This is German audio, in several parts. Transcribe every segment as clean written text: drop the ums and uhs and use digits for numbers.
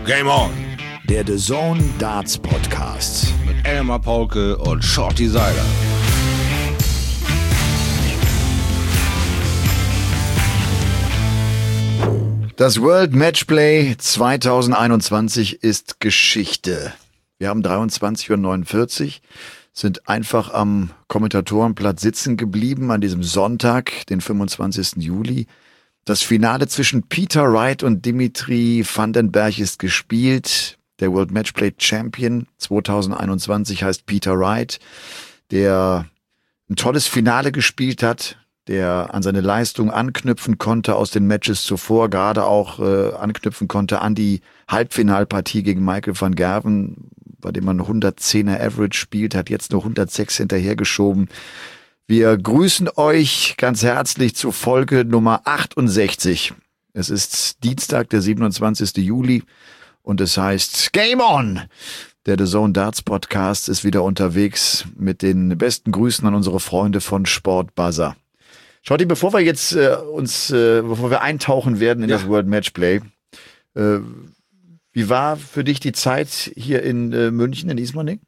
Game On! Der DAZN Darts Podcast. Mit Elmar Paulke und Shorty Seiler. Das World Matchplay 2021 ist Geschichte. Wir haben 23:49 Uhr, sind einfach am Kommentatorenplatz sitzen geblieben an diesem Sonntag, den 25. Juli. Das Finale zwischen Peter Wright und Dimitri Van den Bergh ist gespielt. Der World Matchplay Champion 2021 heißt Peter Wright, der ein tolles Finale gespielt hat, der an seine Leistung anknüpfen konnte aus den Matches zuvor, gerade auch anknüpfen konnte an die Halbfinalpartie gegen Michael van Gerwen, bei dem man 110er Average spielt, hat jetzt nur 106 hinterhergeschoben. Wir grüßen euch ganz herzlich zu Folge Nummer 68. Es ist Dienstag, der 27. Juli und es heißt Game On! Der DAZN Darts Podcast ist wieder unterwegs mit den besten Grüßen an unsere Freunde von Sport Buzzer. Shorty, bevor wir jetzt bevor wir eintauchen werden in das World Matchplay, wie war für dich die Zeit hier in München, in Ismaning?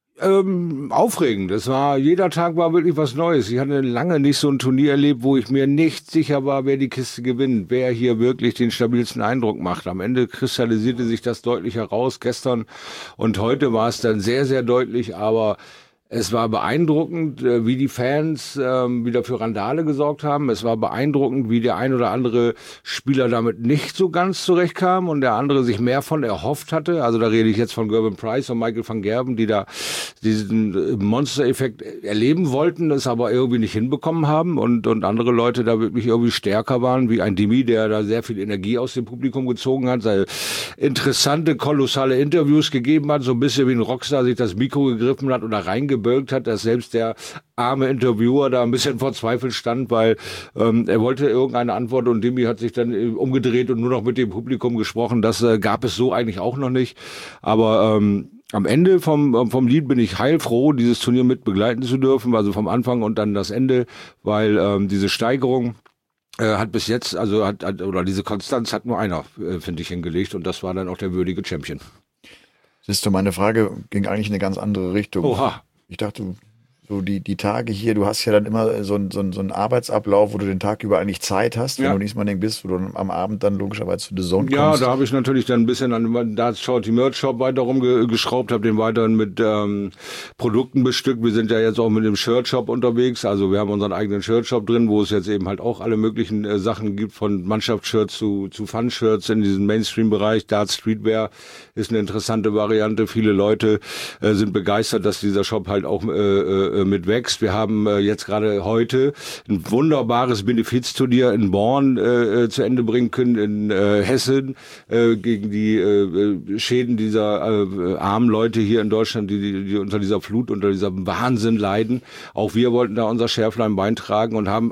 Aufregend. Jeder Tag war wirklich was Neues. Ich hatte lange nicht so ein Turnier erlebt, wo ich mir nicht sicher war, wer die Kiste gewinnt, wer hier wirklich den stabilsten Eindruck macht. Am Ende kristallisierte sich das deutlich heraus. Gestern und heute war es dann sehr, sehr deutlich, aber es war beeindruckend, wie die Fans wieder für Randale gesorgt haben. Es war beeindruckend, wie der ein oder andere Spieler damit nicht so ganz zurechtkam und der andere sich mehr von erhofft hatte. Also da rede ich jetzt von Gervin Price und Michael van Gerwen, die da diesen Monster-Effekt erleben wollten, das aber irgendwie nicht hinbekommen haben und andere Leute da wirklich irgendwie stärker waren, wie ein Dimi, der da sehr viel Energie aus dem Publikum gezogen hat, seine interessante, kolossale Interviews gegeben hat, so ein bisschen wie ein Rockstar sich das Mikro gegriffen hat oder reingebölkt hat, dass selbst der arme Interviewer da ein bisschen vor Zweifel stand, weil er wollte irgendeine Antwort und Dimi hat sich dann umgedreht und nur noch mit dem Publikum gesprochen. Das gab es so eigentlich auch noch nicht. Aber am Ende vom Lied bin ich heilfroh, dieses Turnier mit begleiten zu dürfen, also vom Anfang und dann das Ende, weil diese Steigerung hat bis jetzt, oder diese Konstanz hat nur einer, finde ich, hingelegt und das war dann auch der würdige Champion. Siehst du, meine Frage ging eigentlich in eine ganz andere Richtung. Oha. Ich dachte, so die Tage hier, du hast ja dann immer so einen Arbeitsablauf, wo du den Tag über eigentlich Zeit hast, wenn du in Ismaning bist, wo du am Abend dann logischerweise zu DAZN kommst. Ja, da habe ich natürlich dann ein bisschen an dem Darts Shorty Merch Shop weiter rumgeschraubt, habe den weiterhin mit Produkten bestückt. Wir sind ja jetzt auch mit dem Shirt Shop unterwegs, also wir haben unseren eigenen Shirt Shop drin, wo es jetzt eben halt auch alle möglichen Sachen gibt, von Mannschaftsshirts zu Fun-Shirts in diesem Mainstream-Bereich. Darts Streetwear ist eine interessante Variante. Viele Leute sind begeistert, dass dieser Shop halt auch mit wächst. Wir haben jetzt gerade heute ein wunderbares Benefizturnier in Born zu Ende bringen können, in Hessen, gegen die Schäden dieser armen Leute hier in Deutschland, die unter dieser Flut, unter dieser Wahnsinn leiden. Auch wir wollten da unser Schärflein beitragen und haben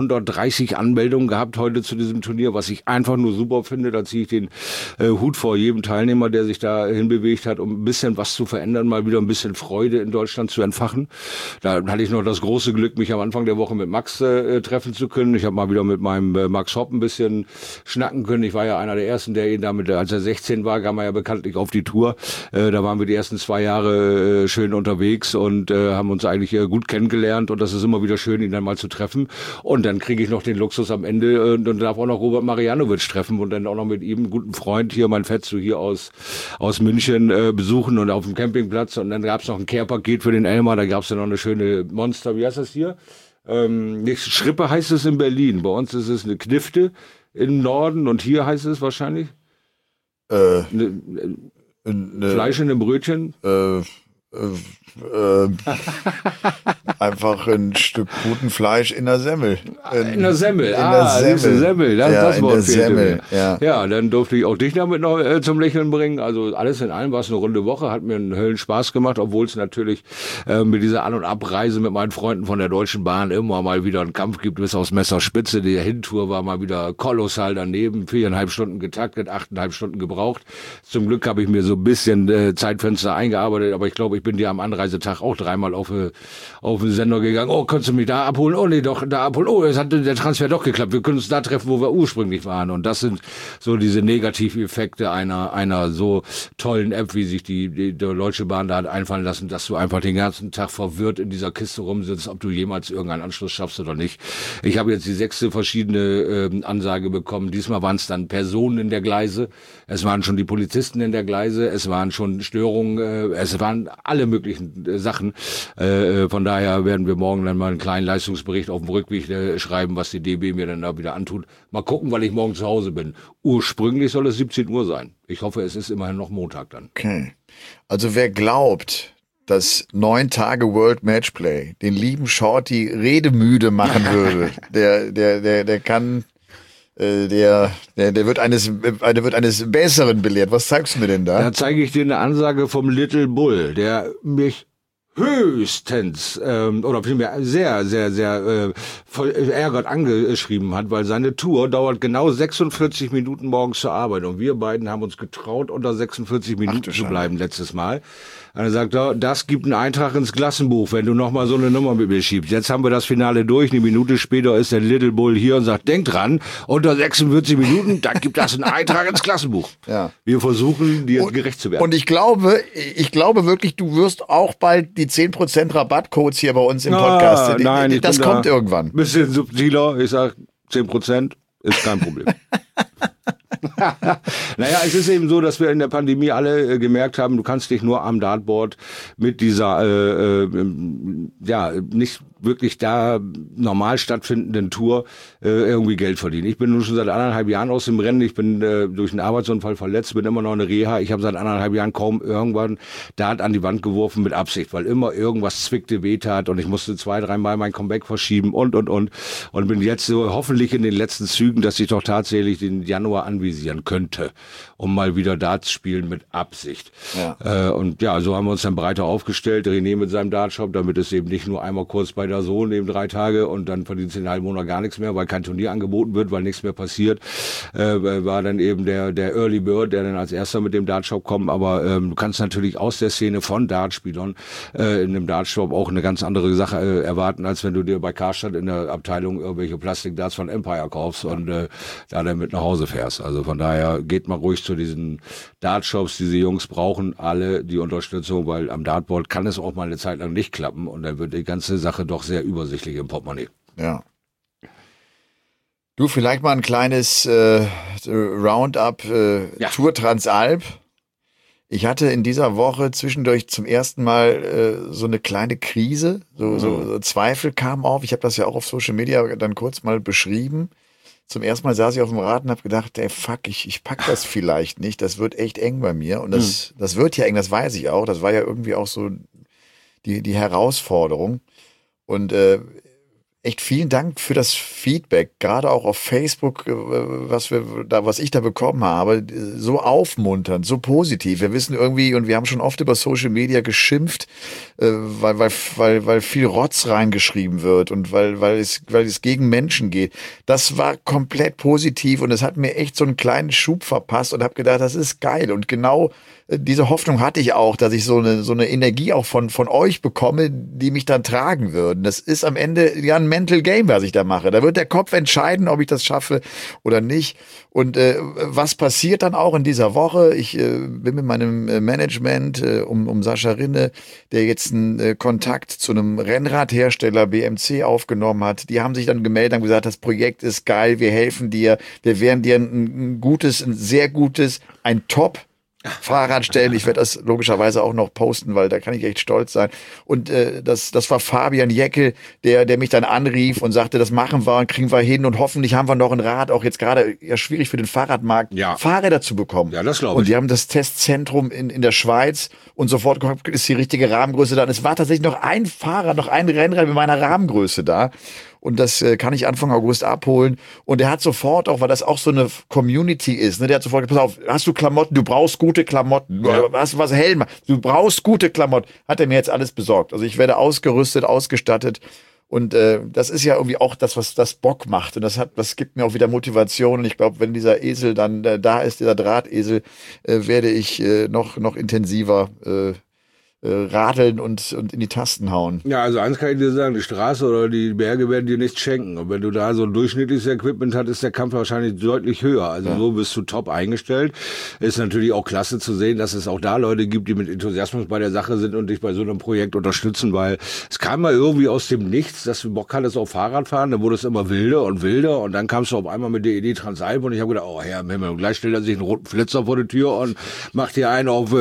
130 Anmeldungen gehabt heute zu diesem Turnier, was ich einfach nur super finde. Da ziehe ich den Hut vor jedem Teilnehmer, der sich da hinbewegt hat, um ein bisschen was zu verändern, mal wieder ein bisschen Freude in Deutschland zu entfachen. Da hatte ich noch das große Glück, mich am Anfang der Woche mit Max treffen zu können. Ich habe mal wieder mit meinem Max Hopp ein bisschen schnacken können. Ich war ja einer der Ersten, der ihn damit, als er 16 war, kam er ja bekanntlich auf die Tour. Da waren wir die ersten 2 Jahre schön unterwegs und haben uns eigentlich gut kennengelernt. Und das ist immer wieder schön, ihn dann mal zu treffen. Und dann kriege ich noch den Luxus am Ende und darf auch noch Robert Marianovic treffen und dann auch noch mit ihm, einen guten Freund hier, mein Fetzo hier aus München besuchen und auf dem Campingplatz. Und dann gab es noch ein Care-Paket für den Elmar. Da gab es dann noch eine schöne Monster, wie heißt das hier? Schrippe heißt es in Berlin. Bei uns ist es eine Knifte im Norden und hier heißt es wahrscheinlich Fleisch in einem Brötchen. Einfach ein Stück guten Fleisch in der Semmel. In der Semmel, Semmel. Das Wort fehlte mir. Ja, dann durfte ich auch dich damit noch zum Lächeln bringen. Also alles in allem war es eine runde Woche, hat mir einen Höllenspaß gemacht, obwohl es natürlich mit dieser An- und Abreise mit meinen Freunden von der Deutschen Bahn immer mal wieder einen Kampf gibt bis aufs Messerspitze. Die Hintour war mal wieder kolossal daneben, 4,5 Stunden getaktet, 8,5 Stunden gebraucht. Zum Glück habe ich mir so ein bisschen Zeitfenster eingearbeitet, aber ich glaube, ich bin dir am Anreisetag auch dreimal auf den Sender gegangen. Oh, kannst du mich da abholen? Oh, nee, doch, da abholen. Oh, es hat der Transfer doch geklappt. Wir können uns da treffen, wo wir ursprünglich waren. Und das sind so diese Negativeffekte einer so tollen App, wie sich die Deutsche Bahn da hat einfallen lassen, dass du einfach den ganzen Tag verwirrt in dieser Kiste rumsitzt, ob du jemals irgendeinen Anschluss schaffst oder nicht. Ich habe jetzt die 6. verschiedene Ansage bekommen. Diesmal waren es dann Personen in der Gleise. Es waren schon die Polizisten in der Gleise. Es waren schon Störungen. Es waren alle möglichen Sachen. Von daher werden wir morgen dann mal einen kleinen Leistungsbericht auf dem Rückweg schreiben, was die DB mir dann da wieder antut. Mal gucken, weil ich morgen zu Hause bin. Ursprünglich soll es 17 Uhr sein. Ich hoffe, es ist immerhin noch Montag dann. Okay. Also wer glaubt, dass 9 Tage World Matchplay den lieben Shorty redemüde machen würde, der kann, der wird eines Besseren belehrt. Was zeigst du mir denn da? Da zeige ich dir eine Ansage vom Little Bull, der mich höchstens oder vielmehr sehr, sehr, sehr verärgert angeschrieben hat, weil seine Tour dauert genau 46 Minuten morgens zur Arbeit und wir beiden haben uns getraut, unter 46 Minuten zu bleiben letztes Mal. Und er sagt, das gibt einen Eintrag ins Klassenbuch, wenn du nochmal so eine Nummer mit mir schiebst. Jetzt haben wir das Finale durch, eine Minute später ist der Little Bull hier und sagt, denk dran, unter 46 Minuten, dann gibt das einen Eintrag ins Klassenbuch. Ja. Wir versuchen, dir gerecht zu werden. Und ich glaube wirklich, du wirst auch bald die 10% Rabattcodes hier bei uns im Podcast. Nein, das kommt irgendwann. Bisschen subtiler, ich sag 10% ist kein Problem. Naja, es ist eben so, dass wir in der Pandemie alle gemerkt haben, du kannst dich nur am Dartboard mit dieser nicht wirklich da normal stattfindenden Tour irgendwie Geld verdienen. Ich bin nun schon seit 1,5 Jahren aus dem Rennen. Ich bin durch einen Arbeitsunfall verletzt, bin immer noch in der Reha. Ich habe seit 1,5 Jahren kaum irgendwann Dart an die Wand geworfen mit Absicht, weil immer irgendwas zwickte, wehtat und ich musste 2-3 Mal mein Comeback verschieben und bin jetzt so hoffentlich in den letzten Zügen, dass ich doch tatsächlich den Januar anvisieren könnte, um mal wieder Darts spielen mit Absicht. Ja. Und ja, so haben wir uns dann breiter aufgestellt, René mit seinem Dartshop, damit es eben nicht nur einmal kurz bei der Sohn eben 3 Tage und dann verdienst du den halben Monat gar nichts mehr, weil kein Turnier angeboten wird, weil nichts mehr passiert, war dann eben der Early Bird, der dann als erster mit dem Dartshop kommt, aber du kannst natürlich aus der Szene von Dartspielern in einem Dartshop auch eine ganz andere Sache erwarten, als wenn du dir bei Karstadt in der Abteilung irgendwelche Plastikdarts von Empire kaufst und da dann mit nach Hause fährst. Also von daher geht mal ruhig zu diesen Dartshops, diese Jungs brauchen alle die Unterstützung, weil am Dartboard kann es auch mal eine Zeit lang nicht klappen und dann wird die ganze Sache doch sehr übersichtlich im Portemonnaie. Ja. Du, vielleicht mal ein kleines Roundup Tour Transalp. Ich hatte in dieser Woche zwischendurch zum ersten Mal so eine kleine Krise, so Zweifel kamen auf. Ich habe das ja auch auf Social Media dann kurz mal beschrieben. Zum ersten Mal saß ich auf dem Rad und habe gedacht, fuck, ich pack das vielleicht nicht, das wird echt eng bei mir. Und das wird ja eng, das weiß ich auch. Das war ja irgendwie auch so die Herausforderung. Und echt vielen Dank für das Feedback, gerade auch auf Facebook, was ich da bekommen habe, so aufmunternd, so positiv. Wir wissen irgendwie, und wir haben schon oft über Social Media geschimpft, weil viel Rotz reingeschrieben wird und weil es gegen Menschen geht. Das war komplett positiv und es hat mir echt so einen kleinen Schub verpasst und habe gedacht, das ist geil. Und genau diese Hoffnung hatte ich auch, dass ich so eine Energie auch von euch bekomme, die mich dann tragen würden. Das ist am Ende ja ein Mental Game, was ich da mache. Da wird der Kopf entscheiden, ob ich das schaffe oder nicht. Und was passiert dann auch in dieser Woche? Ich bin mit meinem Management um Sascha Rinne, der jetzt einen Kontakt zu einem Rennradhersteller BMC aufgenommen hat. Die haben sich dann gemeldet und gesagt, das Projekt ist geil, wir helfen dir, wir werden dir ein sehr gutes, ein Top Fahrrad stellen. Ich werde das logischerweise auch noch posten, weil da kann ich echt stolz sein. Und das war Fabian Jeckel, der mich dann anrief und sagte, das machen wir und kriegen wir hin und hoffentlich haben wir noch ein Rad, auch jetzt gerade ja schwierig für den Fahrradmarkt, Fahrräder zu bekommen. Ja, das glaube ich. Und die haben das Testzentrum in der Schweiz und sofort ist die richtige Rahmengröße da. Und es war tatsächlich noch ein Rennrad mit meiner Rahmengröße da. Und das kann ich Anfang August abholen. Und er hat sofort auch, weil das auch so eine Community ist, ne, der hat sofort gesagt, pass auf, hast du Klamotten? Du brauchst gute Klamotten. Ja. Hast du was Helm? Du brauchst gute Klamotten. Hat er mir jetzt alles besorgt. Also ich werde ausgerüstet, ausgestattet. Und das ist ja irgendwie auch das, was das Bock macht. Und das gibt mir auch wieder Motivation. Und ich glaube, wenn dieser Esel dann da ist, dieser Drahtesel, werde ich noch intensiver radeln und in die Tasten hauen. Ja, also eins kann ich dir sagen, die Straße oder die Berge werden dir nichts schenken. Und wenn du da so ein durchschnittliches Equipment hast, ist der Kampf wahrscheinlich deutlich höher. Also so bist du top eingestellt. Ist natürlich auch klasse zu sehen, dass es auch da Leute gibt, die mit Enthusiasmus bei der Sache sind und dich bei so einem Projekt unterstützen, weil es kam mal irgendwie aus dem Nichts, dass du Bock hattest auf Fahrradfahren, dann wurde es immer wilder und dann kamst du auf einmal mit der Idee Transalp und ich habe gedacht, oh Herr im Himmel, und gleich stellt er sich einen roten Flitzer vor die Tür und macht dir einen auf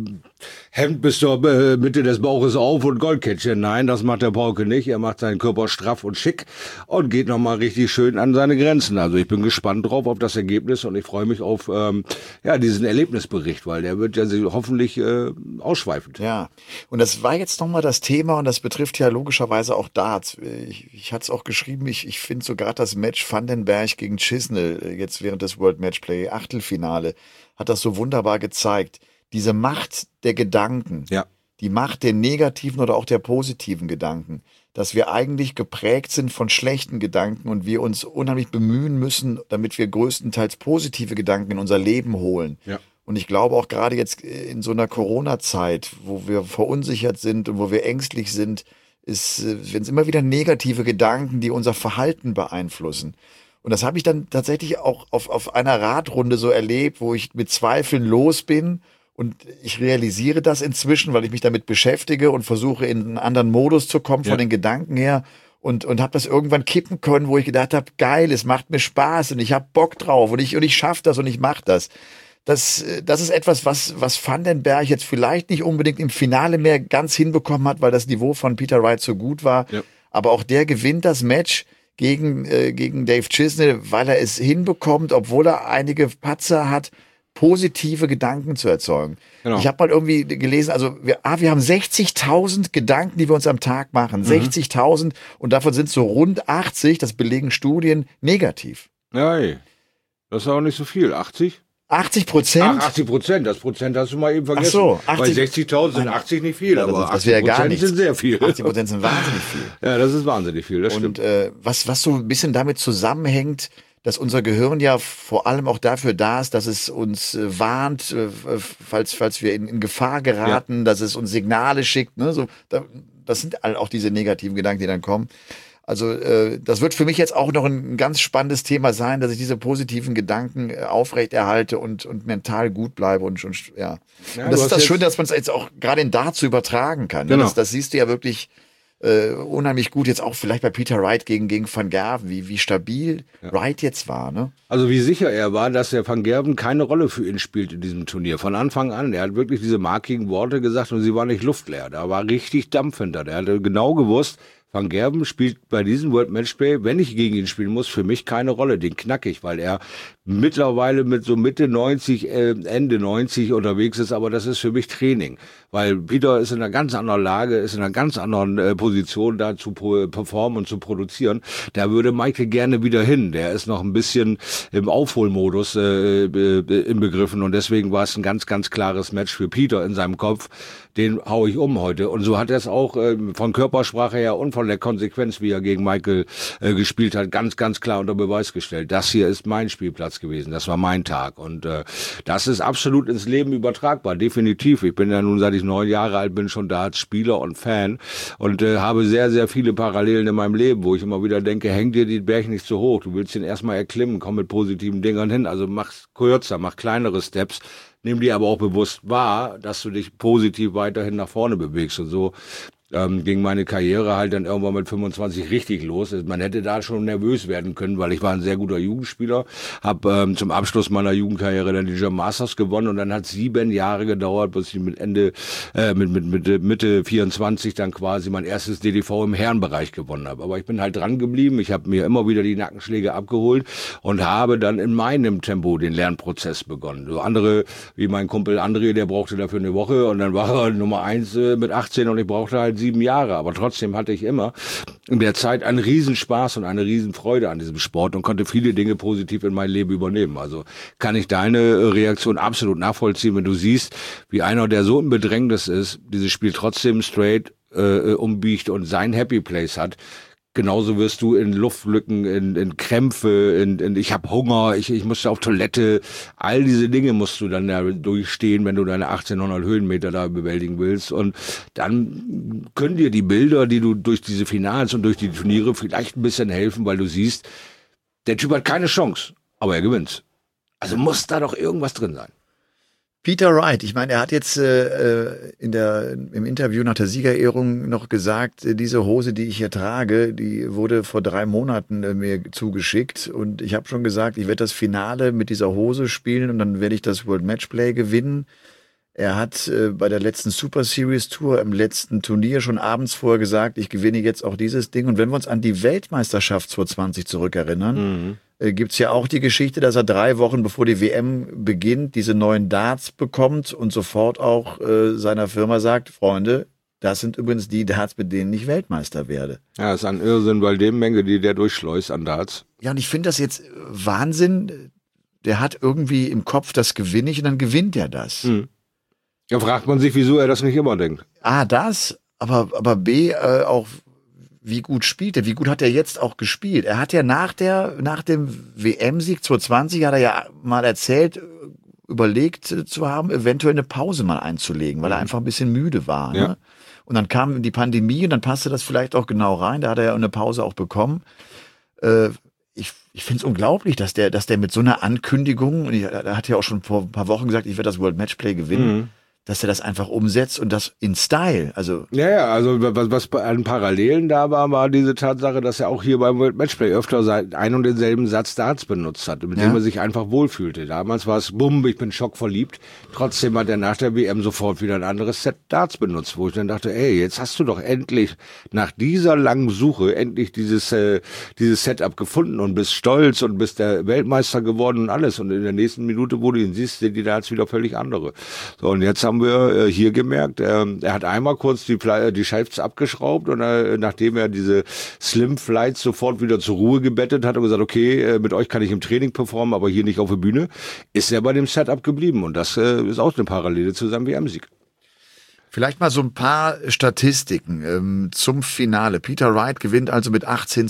Hemd bis zur Mitte des Bauches auf und Goldkettchen. Nein, das macht der Pauke nicht. Er macht seinen Körper straff und schick und geht nochmal richtig schön an seine Grenzen. Also ich bin gespannt drauf auf das Ergebnis und ich freue mich auf diesen Erlebnisbericht, weil der wird ja hoffentlich ausschweifend. Ja, und das war jetzt nochmal das Thema und das betrifft ja logischerweise auch Darts. Ich hatte es auch geschrieben, ich finde so gerade das Match Vandenberg gegen Chisnell jetzt während des World Matchplay Achtelfinale hat das so wunderbar gezeigt. Diese Macht der Gedanken, die Macht der negativen oder auch der positiven Gedanken, dass wir eigentlich geprägt sind von schlechten Gedanken und wir uns unheimlich bemühen müssen, damit wir größtenteils positive Gedanken in unser Leben holen. Ja. Und ich glaube auch gerade jetzt in so einer Corona-Zeit, wo wir verunsichert sind und wo wir ängstlich sind, sind es immer wieder negative Gedanken, die unser Verhalten beeinflussen. Und das habe ich dann tatsächlich auch auf einer Radrunde so erlebt, wo ich mit Zweifeln los bin. Und ich realisiere das inzwischen, weil ich mich damit beschäftige und versuche in einen anderen Modus zu kommen von den Gedanken her und habe das irgendwann kippen können, wo ich gedacht habe, geil, es macht mir Spaß und ich habe Bock drauf und ich schaffe das und ich mache das. Das ist etwas, was Vandenberg jetzt vielleicht nicht unbedingt im Finale mehr ganz hinbekommen hat, weil das Niveau von Peter Wright so gut war. Ja. Aber auch der gewinnt das Match gegen Dave Chisnell, weil er es hinbekommt, obwohl er einige Patzer hat, positive Gedanken zu erzeugen. Genau. Ich habe mal irgendwie gelesen, also wir haben 60.000 Gedanken, die wir uns am Tag machen. 60.000 und davon sind so rund 80, das belegen Studien, negativ. Nein, das ist auch nicht so viel. 80%? 80%? Ach, 80%. Das Prozent hast du mal eben vergessen. Ach so, 80, bei 60.000 sind 80 nicht viel, ja, aber das wäre gar nichts. Sind sehr viel. 80% sind wahnsinnig viel. Ja, das ist wahnsinnig viel, das stimmt. Und was so ein bisschen damit zusammenhängt, dass unser Gehirn ja vor allem auch dafür da ist, dass es uns warnt, falls wir in Gefahr geraten, dass es uns Signale schickt. Ne? Das sind auch diese negativen Gedanken, die dann kommen. Also das wird für mich jetzt auch noch ein ganz spannendes Thema sein, dass ich diese positiven Gedanken aufrechterhalte und mental gut bleibe. Und das ist das Schöne, dass man es jetzt auch gerade in Darts übertragen kann. Genau. Das siehst du ja wirklich unheimlich gut, jetzt auch vielleicht bei Peter Wright gegen Van Gerwen, wie stabil Wright jetzt war. Ne? Also wie sicher er war, dass der Van Gerwen keine Rolle für ihn spielt in diesem Turnier. Von Anfang an. Er hat wirklich diese markigen Worte gesagt und sie waren nicht luftleer. Da war richtig Dampf hinter. Der hatte genau gewusst, Van Gerwen spielt bei diesem World Matchplay, wenn ich gegen ihn spielen muss, für mich keine Rolle. Den knack ich, weil er mittlerweile mit so Mitte 90, Ende 90 unterwegs ist. Aber das ist für mich Training. Weil Peter ist in einer ganz anderen Lage, ist in einer ganz anderen Position, da zu performen und zu produzieren. Da würde Michael gerne wieder hin. Der ist noch ein bisschen im Aufholmodus inbegriffen. Und deswegen war es ein ganz, ganz klares Match für Peter in seinem Kopf. Den hau ich um heute. Und so hat er es auch von Körpersprache her und von der Konsequenz, wie er gegen Michael gespielt hat, ganz, ganz klar unter Beweis gestellt. Das hier ist mein Spielplatz gewesen. Das war mein Tag. Und das ist absolut ins Leben übertragbar. Definitiv. Ich bin ja nun, seit ich 9 Jahre alt bin, schon da als Spieler und Fan und habe sehr, sehr viele Parallelen in meinem Leben, wo ich immer wieder denke, häng dir die Berg nicht zu hoch. Du willst ihn erstmal erklimmen, komm mit positiven Dingern hin. Also mach's kürzer, mach kleinere Steps. Nimm dir aber auch bewusst wahr, dass du dich positiv weiterhin nach vorne bewegst. Und so ging meine Karriere halt dann irgendwann mit 25 richtig los. Man hätte da schon nervös werden können, weil ich war ein sehr guter Jugendspieler, habe zum Abschluss meiner Jugendkarriere dann die German Masters gewonnen und dann hat 7 Jahre gedauert, bis ich mit Mitte 24 dann quasi mein erstes DDV im Herrenbereich gewonnen habe. Aber ich bin halt dran geblieben, ich habe mir immer wieder die Nackenschläge abgeholt und habe dann in meinem Tempo den Lernprozess begonnen. So andere, wie mein Kumpel André, der brauchte dafür eine Woche und dann war er Nummer 1 mit 18 und ich brauchte halt 7 Jahre, aber trotzdem hatte ich immer in der Zeit einen Riesenspaß und eine Riesenfreude an diesem Sport und konnte viele Dinge positiv in mein Leben übernehmen. Also kann ich deine Reaktion absolut nachvollziehen, wenn du siehst, wie einer, der so im Bedrängnis ist, dieses Spiel trotzdem straight umbiegt und sein Happy Place hat. Genauso wirst du in Luftlücken, in Krämpfe, ich habe Hunger, ich musste auf Toilette. All diese Dinge musst du dann ja durchstehen, wenn du deine 1800 Höhenmeter da bewältigen willst. Und dann können dir die Bilder, die du durch diese Finals und durch die Turniere vielleicht ein bisschen helfen, weil du siehst, der Typ hat keine Chance, aber er gewinnt. Also muss da doch irgendwas drin sein. Peter Wright, ich meine, er hat jetzt im Interview nach der Siegerehrung noch gesagt, diese Hose, die ich hier trage, die wurde vor 3 Monaten mir zugeschickt und ich habe schon gesagt, ich werde das Finale mit dieser Hose spielen und dann werde ich das World Matchplay gewinnen. Er hat bei der letzten Super Series Tour, im letzten Turnier schon abends vorher gesagt, ich gewinne jetzt auch dieses Ding. Und wenn wir uns an die Weltmeisterschaft 2020 zurückerinnern, gibt's ja auch die Geschichte, dass er 3 Wochen bevor die WM beginnt, diese neuen Darts bekommt und sofort auch seiner Firma sagt, Freunde, das sind übrigens die Darts, mit denen ich Weltmeister werde. Ja, das ist ein Irrsinn, weil die Menge, die der durchschleust an Darts. Ja, und ich finde das jetzt Wahnsinn. Der hat irgendwie im Kopf, das gewinne ich und dann gewinnt er das. Da fragt man sich, wieso er das nicht immer denkt. A, das, aber B, auch wie gut spielt er, wie gut hat er jetzt auch gespielt. Er hat ja nach dem WM-Sieg 2020 hat er ja mal erzählt, überlegt zu haben, eventuell eine Pause mal einzulegen, weil er einfach ein bisschen müde war. Ne? Ja. Und dann kam die Pandemie und dann passte das vielleicht auch genau rein. Da hat er ja eine Pause auch bekommen. Ich finde es unglaublich, dass der mit so einer Ankündigung, und er hat ja auch schon vor ein paar Wochen gesagt, ich werde das World Matchplay gewinnen, dass er das einfach umsetzt und das in Style. Also ja, also was an Parallelen da war diese Tatsache, dass er auch hier beim World Matchplay öfter einen und denselben Satz Darts benutzt hat, mit dem er sich einfach wohlfühlte. Damals war es, bumm, ich bin schockverliebt. Trotzdem hat er nach der WM sofort wieder ein anderes Set Darts benutzt, wo ich dann dachte, ey, jetzt hast du doch endlich nach dieser langen Suche endlich dieses Setup gefunden und bist stolz und bist der Weltmeister geworden und alles. Und in der nächsten Minute, wo du ihn siehst, sind die Darts wieder völlig andere. So, und jetzt haben wir hier gemerkt, er hat einmal kurz die Shafts abgeschraubt und nachdem er diese Slim Flights sofort wieder zur Ruhe gebettet hat und gesagt, okay, mit euch kann ich im Training performen, aber hier nicht auf der Bühne, ist er bei dem Setup geblieben und das ist auch eine Parallele zu seinem WM-Sieg. Vielleicht mal so ein paar Statistiken zum Finale. Peter Wright gewinnt also mit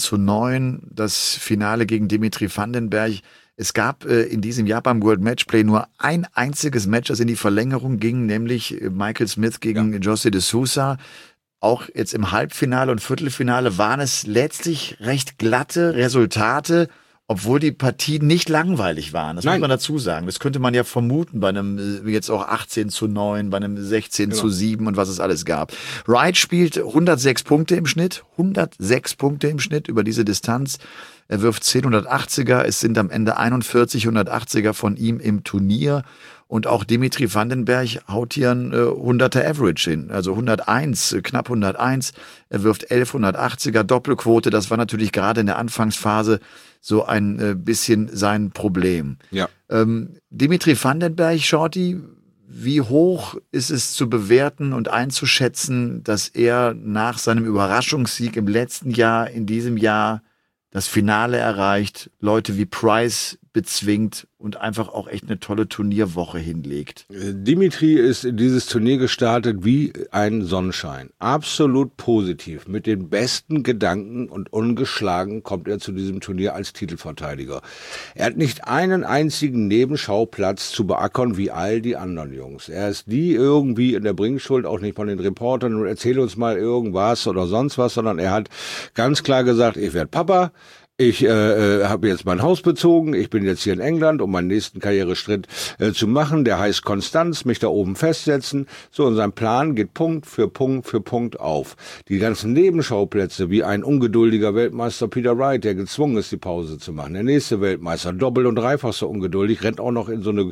18:9 das Finale gegen Dimitri Vandenberg. Es gab in diesem Jahr beim World Matchplay nur ein einziges Match, das in die Verlängerung ging, nämlich Michael Smith gegen José de Sousa. Auch jetzt im Halbfinale und Viertelfinale waren es letztlich recht glatte Resultate, obwohl die Partien nicht langweilig waren. Das muss man dazu sagen. Das könnte man ja vermuten bei einem jetzt auch 18:9, bei einem 16:7 und was es alles gab. Wright spielt 106 Punkte im Schnitt, 106 Punkte im Schnitt über diese Distanz. Er wirft 10 180er, es sind am Ende 41 180er von ihm im Turnier. Und auch Dimitri Vandenberg haut hier ein 100er Average hin, also 101, knapp 101. Er wirft 11 180er Doppelquote. Das war natürlich gerade in der Anfangsphase so ein bisschen sein Problem. Ja. Dimitri Vandenberg, Shorty, wie hoch ist es zu bewerten und einzuschätzen, dass er nach seinem Überraschungssieg im letzten Jahr, in diesem Jahr das Finale erreicht, Leute wie Price bezwingt und einfach auch echt eine tolle Turnierwoche hinlegt. Dimitri ist in dieses Turnier gestartet wie ein Sonnenschein. Absolut positiv. Mit den besten Gedanken und ungeschlagen kommt er zu diesem Turnier als Titelverteidiger. Er hat nicht einen einzigen Nebenschauplatz zu beackern wie all die anderen Jungs. Er ist nie irgendwie in der Bringschuld, auch nicht von den Reportern und erzähl uns mal irgendwas oder sonst was, sondern er hat ganz klar gesagt, ich werde Papa. Ich habe jetzt mein Haus bezogen, ich bin jetzt hier in England, um meinen nächsten Karriereschritt zu machen. Der heißt Konstanz, mich da oben festsetzen. So, und sein Plan geht Punkt für Punkt für Punkt auf. Die ganzen Nebenschauplätze, wie ein ungeduldiger Weltmeister Peter Wright, der gezwungen ist, die Pause zu machen. Der nächste Weltmeister, doppelt und dreifach so ungeduldig, rennt auch noch in so eine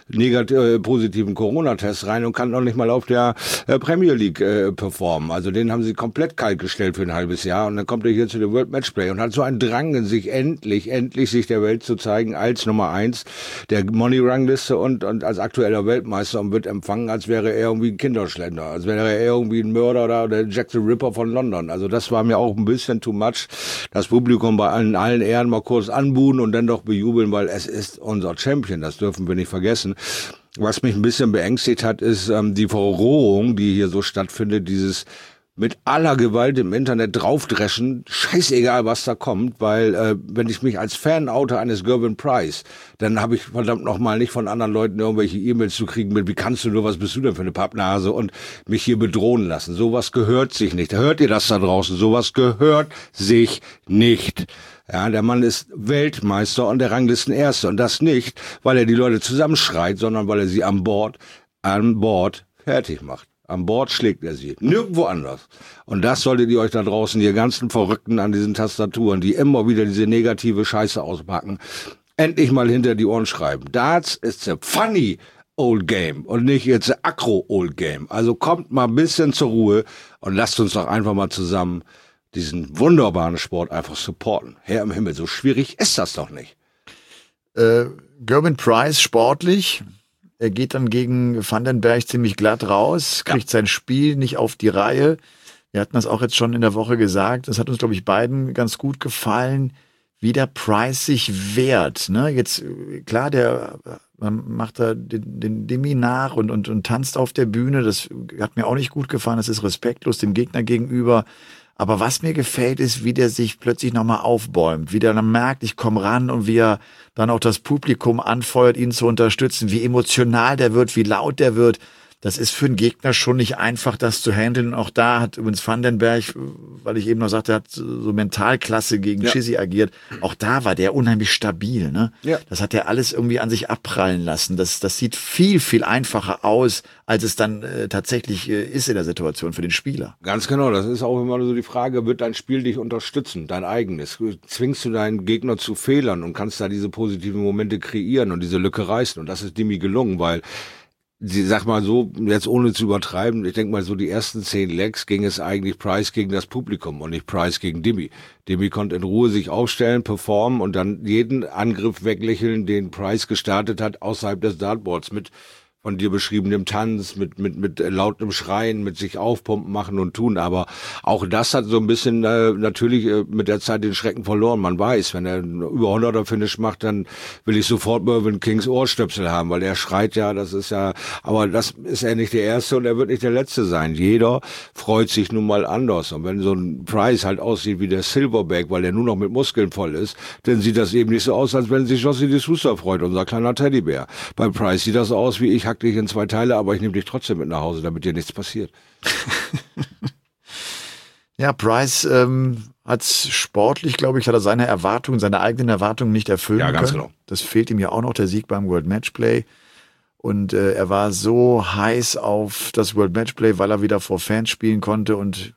positiven Corona-Test rein und kann noch nicht mal auf der Premier League performen. Also den haben sie komplett kalt gestellt für ein halbes Jahr und dann kommt er hier zu dem World Matchplay und hat so einen Drang in sich, endlich sich der Welt zu zeigen als Nummer 1 der Money-Rangliste und als aktueller Weltmeister und wird empfangen, als wäre er irgendwie ein Kinderschlender, als wäre er irgendwie ein Mörder oder Jack the Ripper von London. Also das war mir auch ein bisschen too much. Das Publikum bei allen Ehren mal kurz anbuhen und dann doch bejubeln, weil es ist unser Champion, das dürfen wir nicht vergessen. Was mich ein bisschen beängstigt hat, ist die Verrohung, die hier so stattfindet, dieses mit aller Gewalt im Internet draufdreschen, scheißegal, was da kommt, weil wenn ich mich als Fan oute eines Gervin Price, dann habe ich verdammt nochmal nicht von anderen Leuten irgendwelche E-Mails zu kriegen mit, wie kannst du nur, was bist du denn für eine Pappnase und mich hier bedrohen lassen. Sowas gehört sich nicht. Hört ihr das da draußen? Sowas gehört sich nicht. Ja, der Mann ist Weltmeister und der Ranglistenerste und das nicht, weil er die Leute zusammenschreit, sondern weil er sie an Bord fertig macht. An Bord schlägt er sie, nirgendwo anders. Und das solltet ihr euch da draußen, ihr ganzen Verrückten an diesen Tastaturen, die immer wieder diese negative Scheiße auspacken, endlich mal hinter die Ohren schreiben. Darts is a funny old game und nicht jetzt a aggro old game. Also kommt mal ein bisschen zur Ruhe und lasst uns doch einfach mal zusammen diesen wunderbaren Sport einfach supporten. Herr im Himmel, so schwierig ist das doch nicht. Gervin Price sportlich. Er geht dann gegen Van den Berg ziemlich glatt raus, kriegt sein Spiel nicht auf die Reihe. Wir hatten das auch jetzt schon in der Woche gesagt. Das hat uns, glaube ich, beiden ganz gut gefallen, wie der Price sich wehrt. Ne? Jetzt, klar, man macht da den Demi nach und tanzt auf der Bühne. Das hat mir auch nicht gut gefallen. Das ist respektlos dem Gegner gegenüber. Aber was mir gefällt, ist, wie der sich plötzlich nochmal aufbäumt, wie der dann merkt, ich komme ran und wie er dann auch das Publikum anfeuert, ihn zu unterstützen, wie emotional der wird, wie laut der wird. Das ist für einen Gegner schon nicht einfach, das zu handeln. Und auch da hat übrigens Van den Berg, weil ich eben noch sagte, er hat so Mentalklasse gegen Chizzy agiert. Auch da war der unheimlich stabil. Ne? Ja. Das hat er alles irgendwie an sich abprallen lassen. Das sieht viel, viel einfacher aus, als es dann tatsächlich ist in der Situation für den Spieler. Ganz genau, das ist auch immer so die Frage, wird dein Spiel dich unterstützen, dein eigenes? Zwingst du deinen Gegner zu Fehlern und kannst da diese positiven Momente kreieren und diese Lücke reißen? Und das ist Dimi gelungen, weil sag mal so, jetzt ohne zu übertreiben, ich denke mal so die ersten 10 Legs ging es eigentlich Price gegen das Publikum und nicht Price gegen Dimi. Dimi konnte in Ruhe sich aufstellen, performen und dann jeden Angriff weglächeln, den Price gestartet hat, außerhalb des Dartboards mit von dir beschriebenem Tanz, mit lautem Schreien, mit sich aufpumpen, machen und tun. Aber auch das hat so ein bisschen natürlich mit der Zeit den Schrecken verloren. Man weiß, wenn er über 100er-Finish macht, dann will ich sofort Mervyn Kings Ohrstöpsel haben, weil er schreit ja, das ist ja, aber das ist er nicht der Erste und er wird nicht der Letzte sein. Jeder freut sich nun mal anders. Und wenn so ein Price halt aussieht wie der Silverback, weil er nur noch mit Muskeln voll ist, dann sieht das eben nicht so aus, als wenn sich José de Sousa freut, unser kleiner Teddybär. Bei Price sieht das aus wie ich hack dich in 2 Teile, aber ich nehme dich trotzdem mit nach Hause, damit dir nichts passiert. Ja, Price hat sportlich, glaube ich, hat er seine eigenen Erwartungen nicht erfüllen können. Ja, ganz genau. Das fehlt ihm ja auch noch, der Sieg beim World Matchplay. Und er war so heiß auf das World Matchplay, weil er wieder vor Fans spielen konnte. Und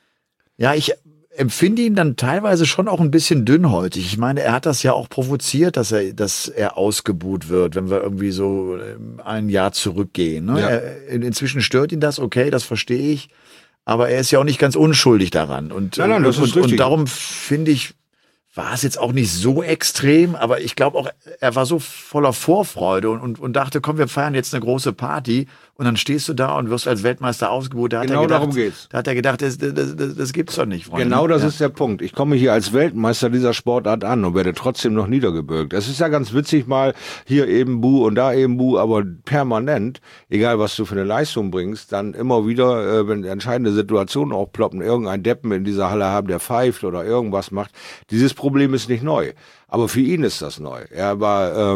ja, ich empfinde ihn dann teilweise schon auch ein bisschen dünnhäutig. Ich meine, er hat das ja auch provoziert, dass er ausgebuht wird, wenn wir irgendwie so ein Jahr zurückgehen. Ne? Ja. Inzwischen stört ihn das, okay, das verstehe ich. Aber er ist ja auch nicht ganz unschuldig daran. Und, nein, das ist richtig. Und darum finde ich, war es jetzt auch nicht so extrem, aber ich glaube auch, er war so voller Vorfreude und dachte, komm, wir feiern jetzt eine große Party und dann stehst du da und wirst als Weltmeister ausgebucht. Genau darum geht's. Da hat er gedacht, das gibt's doch nicht, Freunde. Genau das ist der Punkt. Ich komme hier als Weltmeister dieser Sportart an und werde trotzdem noch niedergebürgt. Es ist ja ganz witzig, mal hier eben Bu und da eben Bu, aber permanent, egal was du für eine Leistung bringst, dann immer wieder, wenn entscheidende Situationen aufploppen, irgendein Deppen in dieser Halle haben, der pfeift oder irgendwas macht. Dieses Problem ist nicht neu. Aber für ihn ist das neu. Er war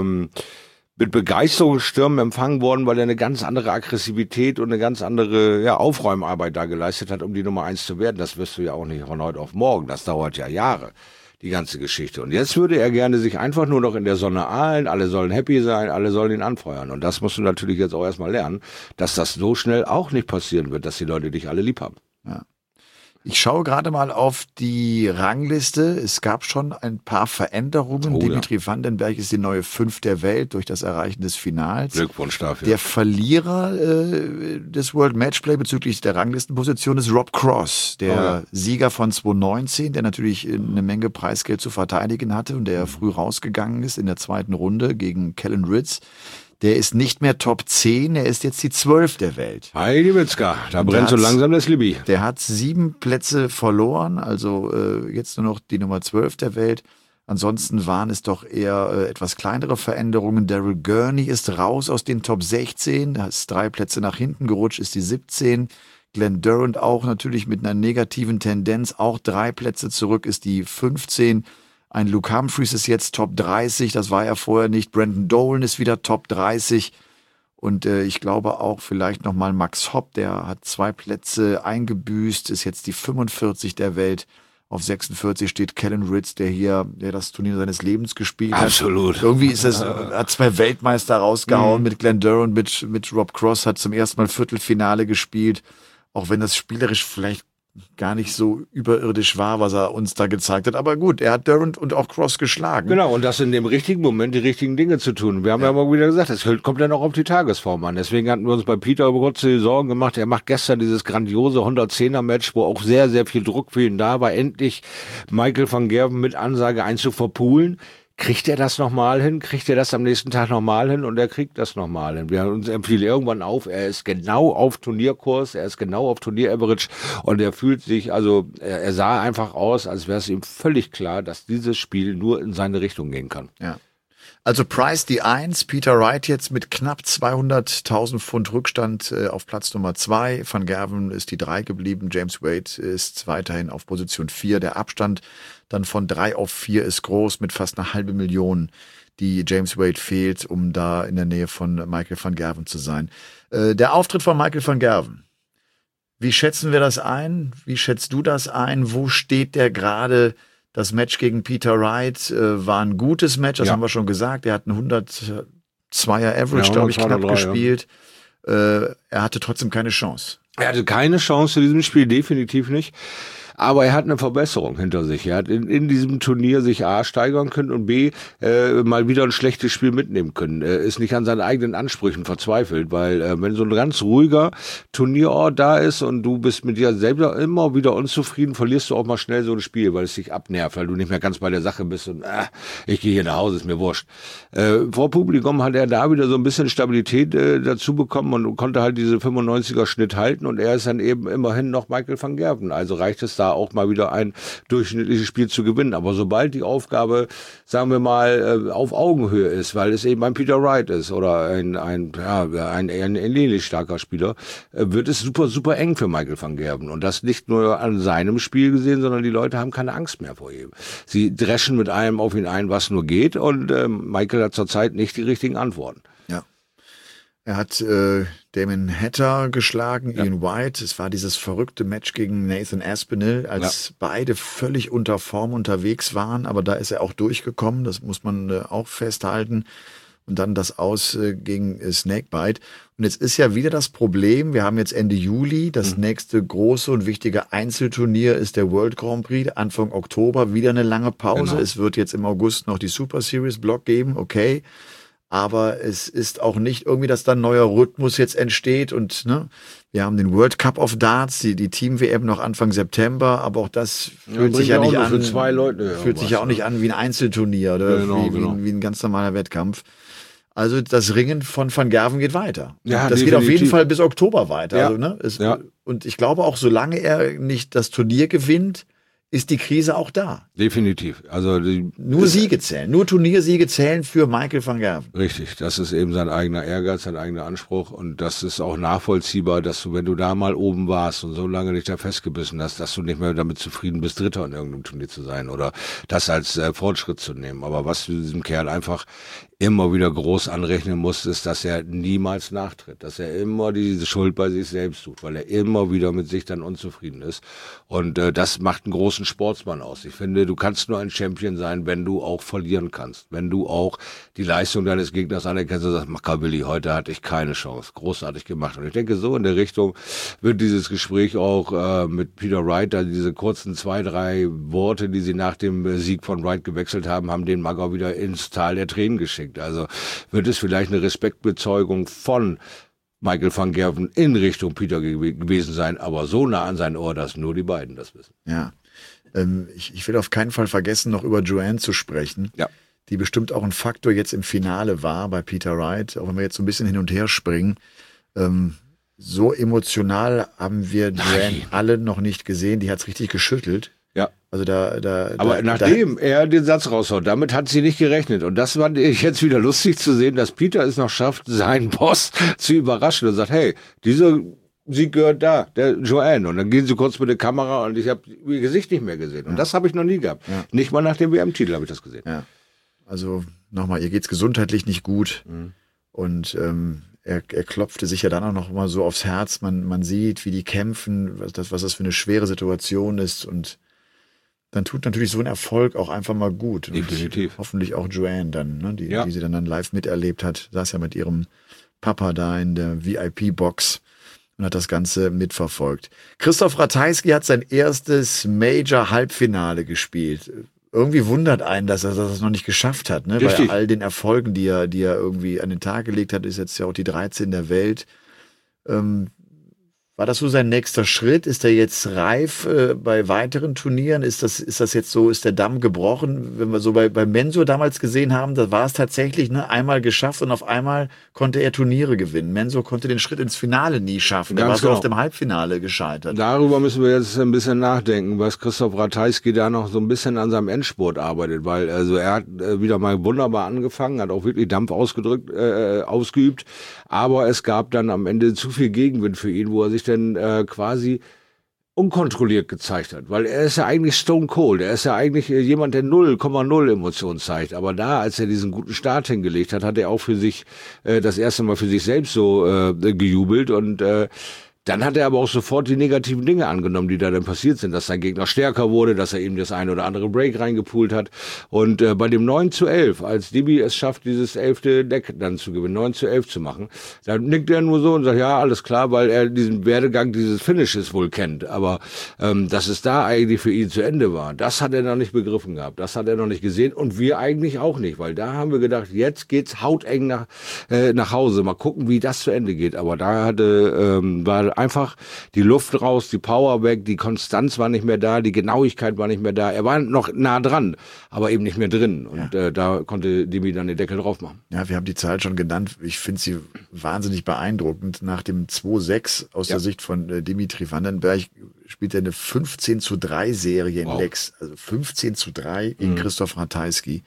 mit Begeisterungsstürmen empfangen worden, weil er eine ganz andere Aggressivität und eine ganz andere Aufräumarbeit da geleistet hat, um die Nummer 1 zu werden. Das wirst du ja auch nicht von heute auf morgen. Das dauert ja Jahre, die ganze Geschichte. Und jetzt würde er gerne sich einfach nur noch in der Sonne ahlen. Alle sollen happy sein, alle sollen ihn anfeuern. Und das musst du natürlich jetzt auch erstmal lernen, dass das so schnell auch nicht passieren wird, dass die Leute dich alle lieb haben. Ja. Ich schaue gerade mal auf die Rangliste. Es gab schon ein paar Veränderungen. Dimitri Van den Berg ist die neue 5 der Welt durch das Erreichen des Finals. Glückwunsch dafür. Der Verlierer des World Matchplay bezüglich der Ranglistenposition ist Rob Cross, der Sieger von 2019, der natürlich eine Menge Preisgeld zu verteidigen hatte und der früh rausgegangen ist in der 2. Runde gegen Kellen Ritz. Der ist nicht mehr Top 10, er ist jetzt die 12 der Welt. Heidi Witzka, da brennt so langsam das Libby. Der hat 7 Plätze verloren, also jetzt nur noch die Nummer 12 der Welt. Ansonsten waren es doch eher etwas kleinere Veränderungen. Daryl Gurney ist raus aus den Top 16, da ist 3 Plätze nach hinten gerutscht, ist die 17. Glenn Durant auch natürlich mit einer negativen Tendenz, auch 3 Plätze zurück, ist die 15. Ein Luke Humphries ist jetzt Top 30, das war er vorher nicht. Brandon Dolan ist wieder Top 30. Und ich glaube auch vielleicht nochmal Max Hopp, der hat 2 Plätze eingebüßt, ist jetzt die 45 der Welt. Auf 46 steht Kellen Ritz, der das Turnier seines Lebens gespielt hat. Absolut. Irgendwie hat 2 Weltmeister rausgehauen mit Glenn Durant, mit Rob Cross, hat zum ersten Mal Viertelfinale gespielt. Auch wenn das spielerisch vielleicht gar nicht so überirdisch war, was er uns da gezeigt hat. Aber gut, er hat Durant und auch Cross geschlagen. Genau, und das in dem richtigen Moment die richtigen Dinge zu tun. Wir haben ja immer wieder gesagt, es kommt dann auch auf die Tagesform an. Deswegen hatten wir uns bei Peter über kurze Sorgen gemacht. Er macht gestern dieses grandiose 110er-Match, wo auch sehr, sehr viel Druck für ihn da war. Endlich Michael van Gerwen mit Ansage einzuverpulen. Kriegt er das nochmal hin? Kriegt er das am nächsten Tag nochmal hin? Und er kriegt das nochmal hin. Wir haben uns empfiehlt irgendwann auf, er ist genau auf Turnierkurs, er ist genau auf Turnier-Average und er fühlt sich, also er sah einfach aus, als wäre es ihm völlig klar, dass dieses Spiel nur in seine Richtung gehen kann. Ja. Also Price die 1, Peter Wright jetzt mit knapp 200.000 Pfund Rückstand auf Platz Nummer 2. Van Gerwen ist die 3 geblieben, James Wade ist weiterhin auf Position 4. Der Abstand dann von 3 auf 4 ist groß mit fast einer halben Million, die James Wade fehlt, um da in der Nähe von Michael van Gerwen zu sein. Der Auftritt von Michael van Gerwen, wie schätzen wir das ein? Wie schätzt du das ein? Wo steht der gerade? Das Match gegen Peter Wright war ein gutes Match, das haben wir schon gesagt. Er hat einen 102er Average, glaube ich, knapp gespielt. Ja. Er hatte trotzdem keine Chance. Er hatte keine Chance in diesem Spiel, definitiv nicht. Aber er hat eine Verbesserung hinter sich. Er hat in diesem Turnier sich A steigern können und B mal wieder ein schlechtes Spiel mitnehmen können. Er ist nicht an seinen eigenen Ansprüchen verzweifelt, weil wenn so ein ganz ruhiger Turnierort da ist und du bist mit dir selber immer wieder unzufrieden, verlierst du auch mal schnell so ein Spiel, weil es dich abnervt, weil du nicht mehr ganz bei der Sache bist und ich gehe hier nach Hause, ist mir wurscht. Vor Publikum hat er da wieder so ein bisschen Stabilität dazu bekommen und konnte halt diese 95er Schnitt halten und er ist dann eben immerhin noch Michael van Gerwen. Also reicht es da auch mal wieder ein durchschnittliches Spiel zu gewinnen. Aber sobald die Aufgabe, sagen wir mal, auf Augenhöhe ist, weil es eben ein Peter Wright ist oder ein ähnlich starker Spieler, wird es super, super eng für Michael van Gerwen. Und das nicht nur an seinem Spiel gesehen, sondern die Leute haben keine Angst mehr vor ihm. Sie dreschen mit allem auf ihn ein, was nur geht und Michael hat zurzeit nicht die richtigen Antworten. Ja. Er hat Damon Hatter geschlagen, Ian White. Es war dieses verrückte Match gegen Nathan Aspinall, als beide völlig unter Form unterwegs waren. Aber da ist er auch durchgekommen, das muss man auch festhalten. Und dann das Aus gegen Snakebite. Und jetzt ist ja wieder das Problem, wir haben jetzt Ende Juli, das nächste große und wichtige Einzelturnier ist der World Grand Prix, Anfang Oktober, wieder eine lange Pause. Genau. Es wird jetzt im August noch die Super Series Block geben, okay. Aber es ist auch nicht irgendwie, dass da ein neuer Rhythmus jetzt entsteht und wir haben den World Cup of Darts, die Team-WM noch Anfang September, aber auch das fühlt sich ja nicht an. Für 2 Leute fühlt sich ja auch nicht an wie ein Einzelturnier oder wie ein ganz normaler Wettkampf. Also das Ringen von Van Gerwen geht weiter. Ja, das geht auf jeden Fall bis Oktober weiter. Ja. Also, und ich glaube auch, solange er nicht das Turnier gewinnt, ist die Krise auch da. Definitiv. Also nur Siege zählen, nur Turniersiege zählen für Michael van Gerwen. Richtig, das ist eben sein eigener Ehrgeiz, sein eigener Anspruch und das ist auch nachvollziehbar, dass du, wenn du da mal oben warst und so lange dich da festgebissen hast, dass du nicht mehr damit zufrieden bist, Dritter in irgendeinem Turnier zu sein oder das als Fortschritt zu nehmen. Aber was du diesem Kerl einfach immer wieder groß anrechnen muss, ist, dass er niemals nachtritt, dass er immer diese Schuld bei sich selbst sucht, weil er immer wieder mit sich dann unzufrieden ist. Und das macht einen großen Sportsmann aus. Ich finde, du kannst nur ein Champion sein, wenn du auch verlieren kannst, wenn du auch die Leistung deines Gegners anerkennst und sagst, Makabili, heute hatte ich keine Chance, großartig gemacht. Und ich denke, so in der Richtung wird dieses Gespräch auch mit Peter Wright, da diese kurzen 2, 3 Worte, die sie nach dem Sieg von Wright gewechselt haben, haben den Magau wieder ins Tal der Tränen geschickt. Also wird es vielleicht eine Respektbezeugung von Michael van Gerwen in Richtung Peter gewesen sein, aber so nah an sein Ohr, dass nur die beiden das wissen. Ja, ich will auf keinen Fall vergessen, noch über Joanne zu sprechen, die bestimmt auch ein Faktor jetzt im Finale war bei Peter Wright, auch wenn wir jetzt so ein bisschen hin und her springen. So emotional haben wir Joanne alle noch nicht gesehen, die hat's richtig geschüttelt. Ja. Also aber nachdem er den Satz raushaut, damit hat sie nicht gerechnet. Und das fand ich jetzt wieder lustig zu sehen, dass Peter es noch schafft, seinen Boss zu überraschen und sagt, hey, diese sie gehört da, der Joanne. Und dann gehen sie kurz mit der Kamera und ich habe ihr Gesicht nicht mehr gesehen. Und das habe ich noch nie gehabt. Ja. Nicht mal nach dem WM-Titel habe ich das gesehen. Ja. Also nochmal, ihr geht's gesundheitlich nicht gut. Und er klopfte sich ja dann auch noch mal so aufs Herz. Man sieht, wie die kämpfen, was das für eine schwere Situation ist. Und dann tut natürlich so ein Erfolg auch einfach mal gut. Definitiv. Und hoffentlich auch Joanne dann, ne, die sie dann live miterlebt hat. Saß ja mit ihrem Papa da in der VIP-Box und hat das Ganze mitverfolgt. Christoph Ratajski hat sein erstes Major-Halbfinale gespielt. Irgendwie wundert einen, dass er das noch nicht geschafft hat, ne? Bei all den Erfolgen, die er irgendwie an den Tag gelegt hat, ist jetzt ja auch die 13 der Welt. War das so sein nächster Schritt? Ist er jetzt reif bei weiteren Turnieren? Ist das jetzt so, ist der Damm gebrochen? Wenn wir so bei Mensur damals gesehen haben, da war es tatsächlich, ne, einmal geschafft und auf einmal konnte er Turniere gewinnen. Mensur konnte den Schritt ins Finale nie schaffen. Er war so auf dem Halbfinale gescheitert. Darüber müssen wir jetzt ein bisschen nachdenken, was Christoph Ratajski da noch so ein bisschen an seinem Endspurt arbeitet, weil also er hat wieder mal wunderbar angefangen, hat auch wirklich Dampf ausgeübt, aber es gab dann am Ende zu viel Gegenwind für ihn, wo er sich denn quasi unkontrolliert gezeigt hat, weil er ist ja eigentlich Stone Cold, er ist ja eigentlich jemand, der 0,0 Emotionen zeigt, aber da, als er diesen guten Start hingelegt hat, hat er auch für sich das erste Mal für sich selbst so gejubelt und dann hat er aber auch sofort die negativen Dinge angenommen, die da dann passiert sind, dass sein Gegner stärker wurde, dass er eben das ein oder andere Break reingepoolt hat. Und bei dem 9:11, als Dibi es schafft, dieses 11. Deck dann zu gewinnen, 9:11 zu machen, da nickt er nur so und sagt, ja, alles klar, weil er diesen Werdegang dieses Finishes wohl kennt. Aber dass es da eigentlich für ihn zu Ende war, das hat er noch nicht begriffen gehabt, das hat er noch nicht gesehen und wir eigentlich auch nicht, weil da haben wir gedacht, jetzt geht's hauteng nach Hause, mal gucken, wie das zu Ende geht. Aber da war einfach die Luft raus, die Power weg, die Konstanz war nicht mehr da, die Genauigkeit war nicht mehr da. Er war noch nah dran, aber eben nicht mehr drin. Und da konnte Dimi dann den Deckel drauf machen. Ja, wir haben die Zahl schon genannt. Ich finde sie wahnsinnig beeindruckend. Nach dem 2:6 aus der Sicht von Dimitri Vandenberg spielt er eine 15:3 Serie in Lex. Also 15:3 gegen Christoph Ratajski,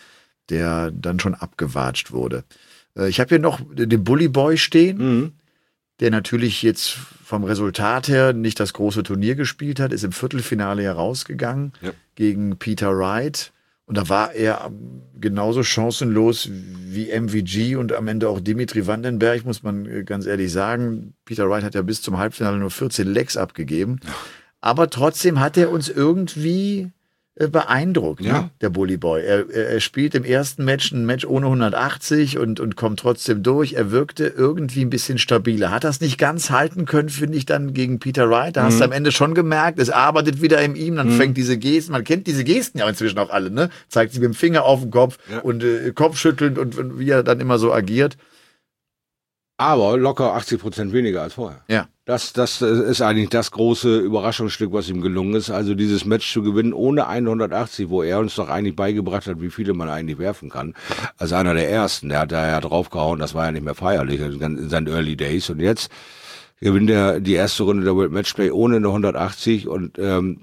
der dann schon abgewatscht wurde. Ich habe hier noch den Bully Boy stehen. Der natürlich jetzt vom Resultat her nicht das große Turnier gespielt hat, ist im Viertelfinale herausgegangen gegen Peter Wright. Und da war er genauso chancenlos wie MVG und am Ende auch Dimitri Vandenberg, muss man ganz ehrlich sagen. Peter Wright hat ja bis zum Halbfinale nur 14 Legs abgegeben. Aber trotzdem hat er uns irgendwie beeindruckt, ne? Der Bully Boy. Er spielt im ersten Match ein Match ohne 180 und kommt trotzdem durch. Er wirkte irgendwie ein bisschen stabiler. Hat das nicht ganz halten können, finde ich, dann gegen Peter Wright. Da hast du am Ende schon gemerkt, es arbeitet wieder in ihm, dann fängt diese Gesten, man kennt diese Gesten ja inzwischen auch alle, ne? Zeigt sie mit dem Finger auf den Kopf und Kopfschüttelnd und wie er dann immer so agiert. Aber locker 80% weniger als vorher. Ja. Das ist eigentlich das große Überraschungsstück, was ihm gelungen ist. Also dieses Match zu gewinnen ohne 180, wo er uns doch eigentlich beigebracht hat, wie viele man eigentlich werfen kann. Als einer der Ersten, der hat da ja draufgehauen, das war ja nicht mehr feierlich in seinen Early Days. Und jetzt gewinnt er die erste Runde der World Matchplay ohne eine 180 und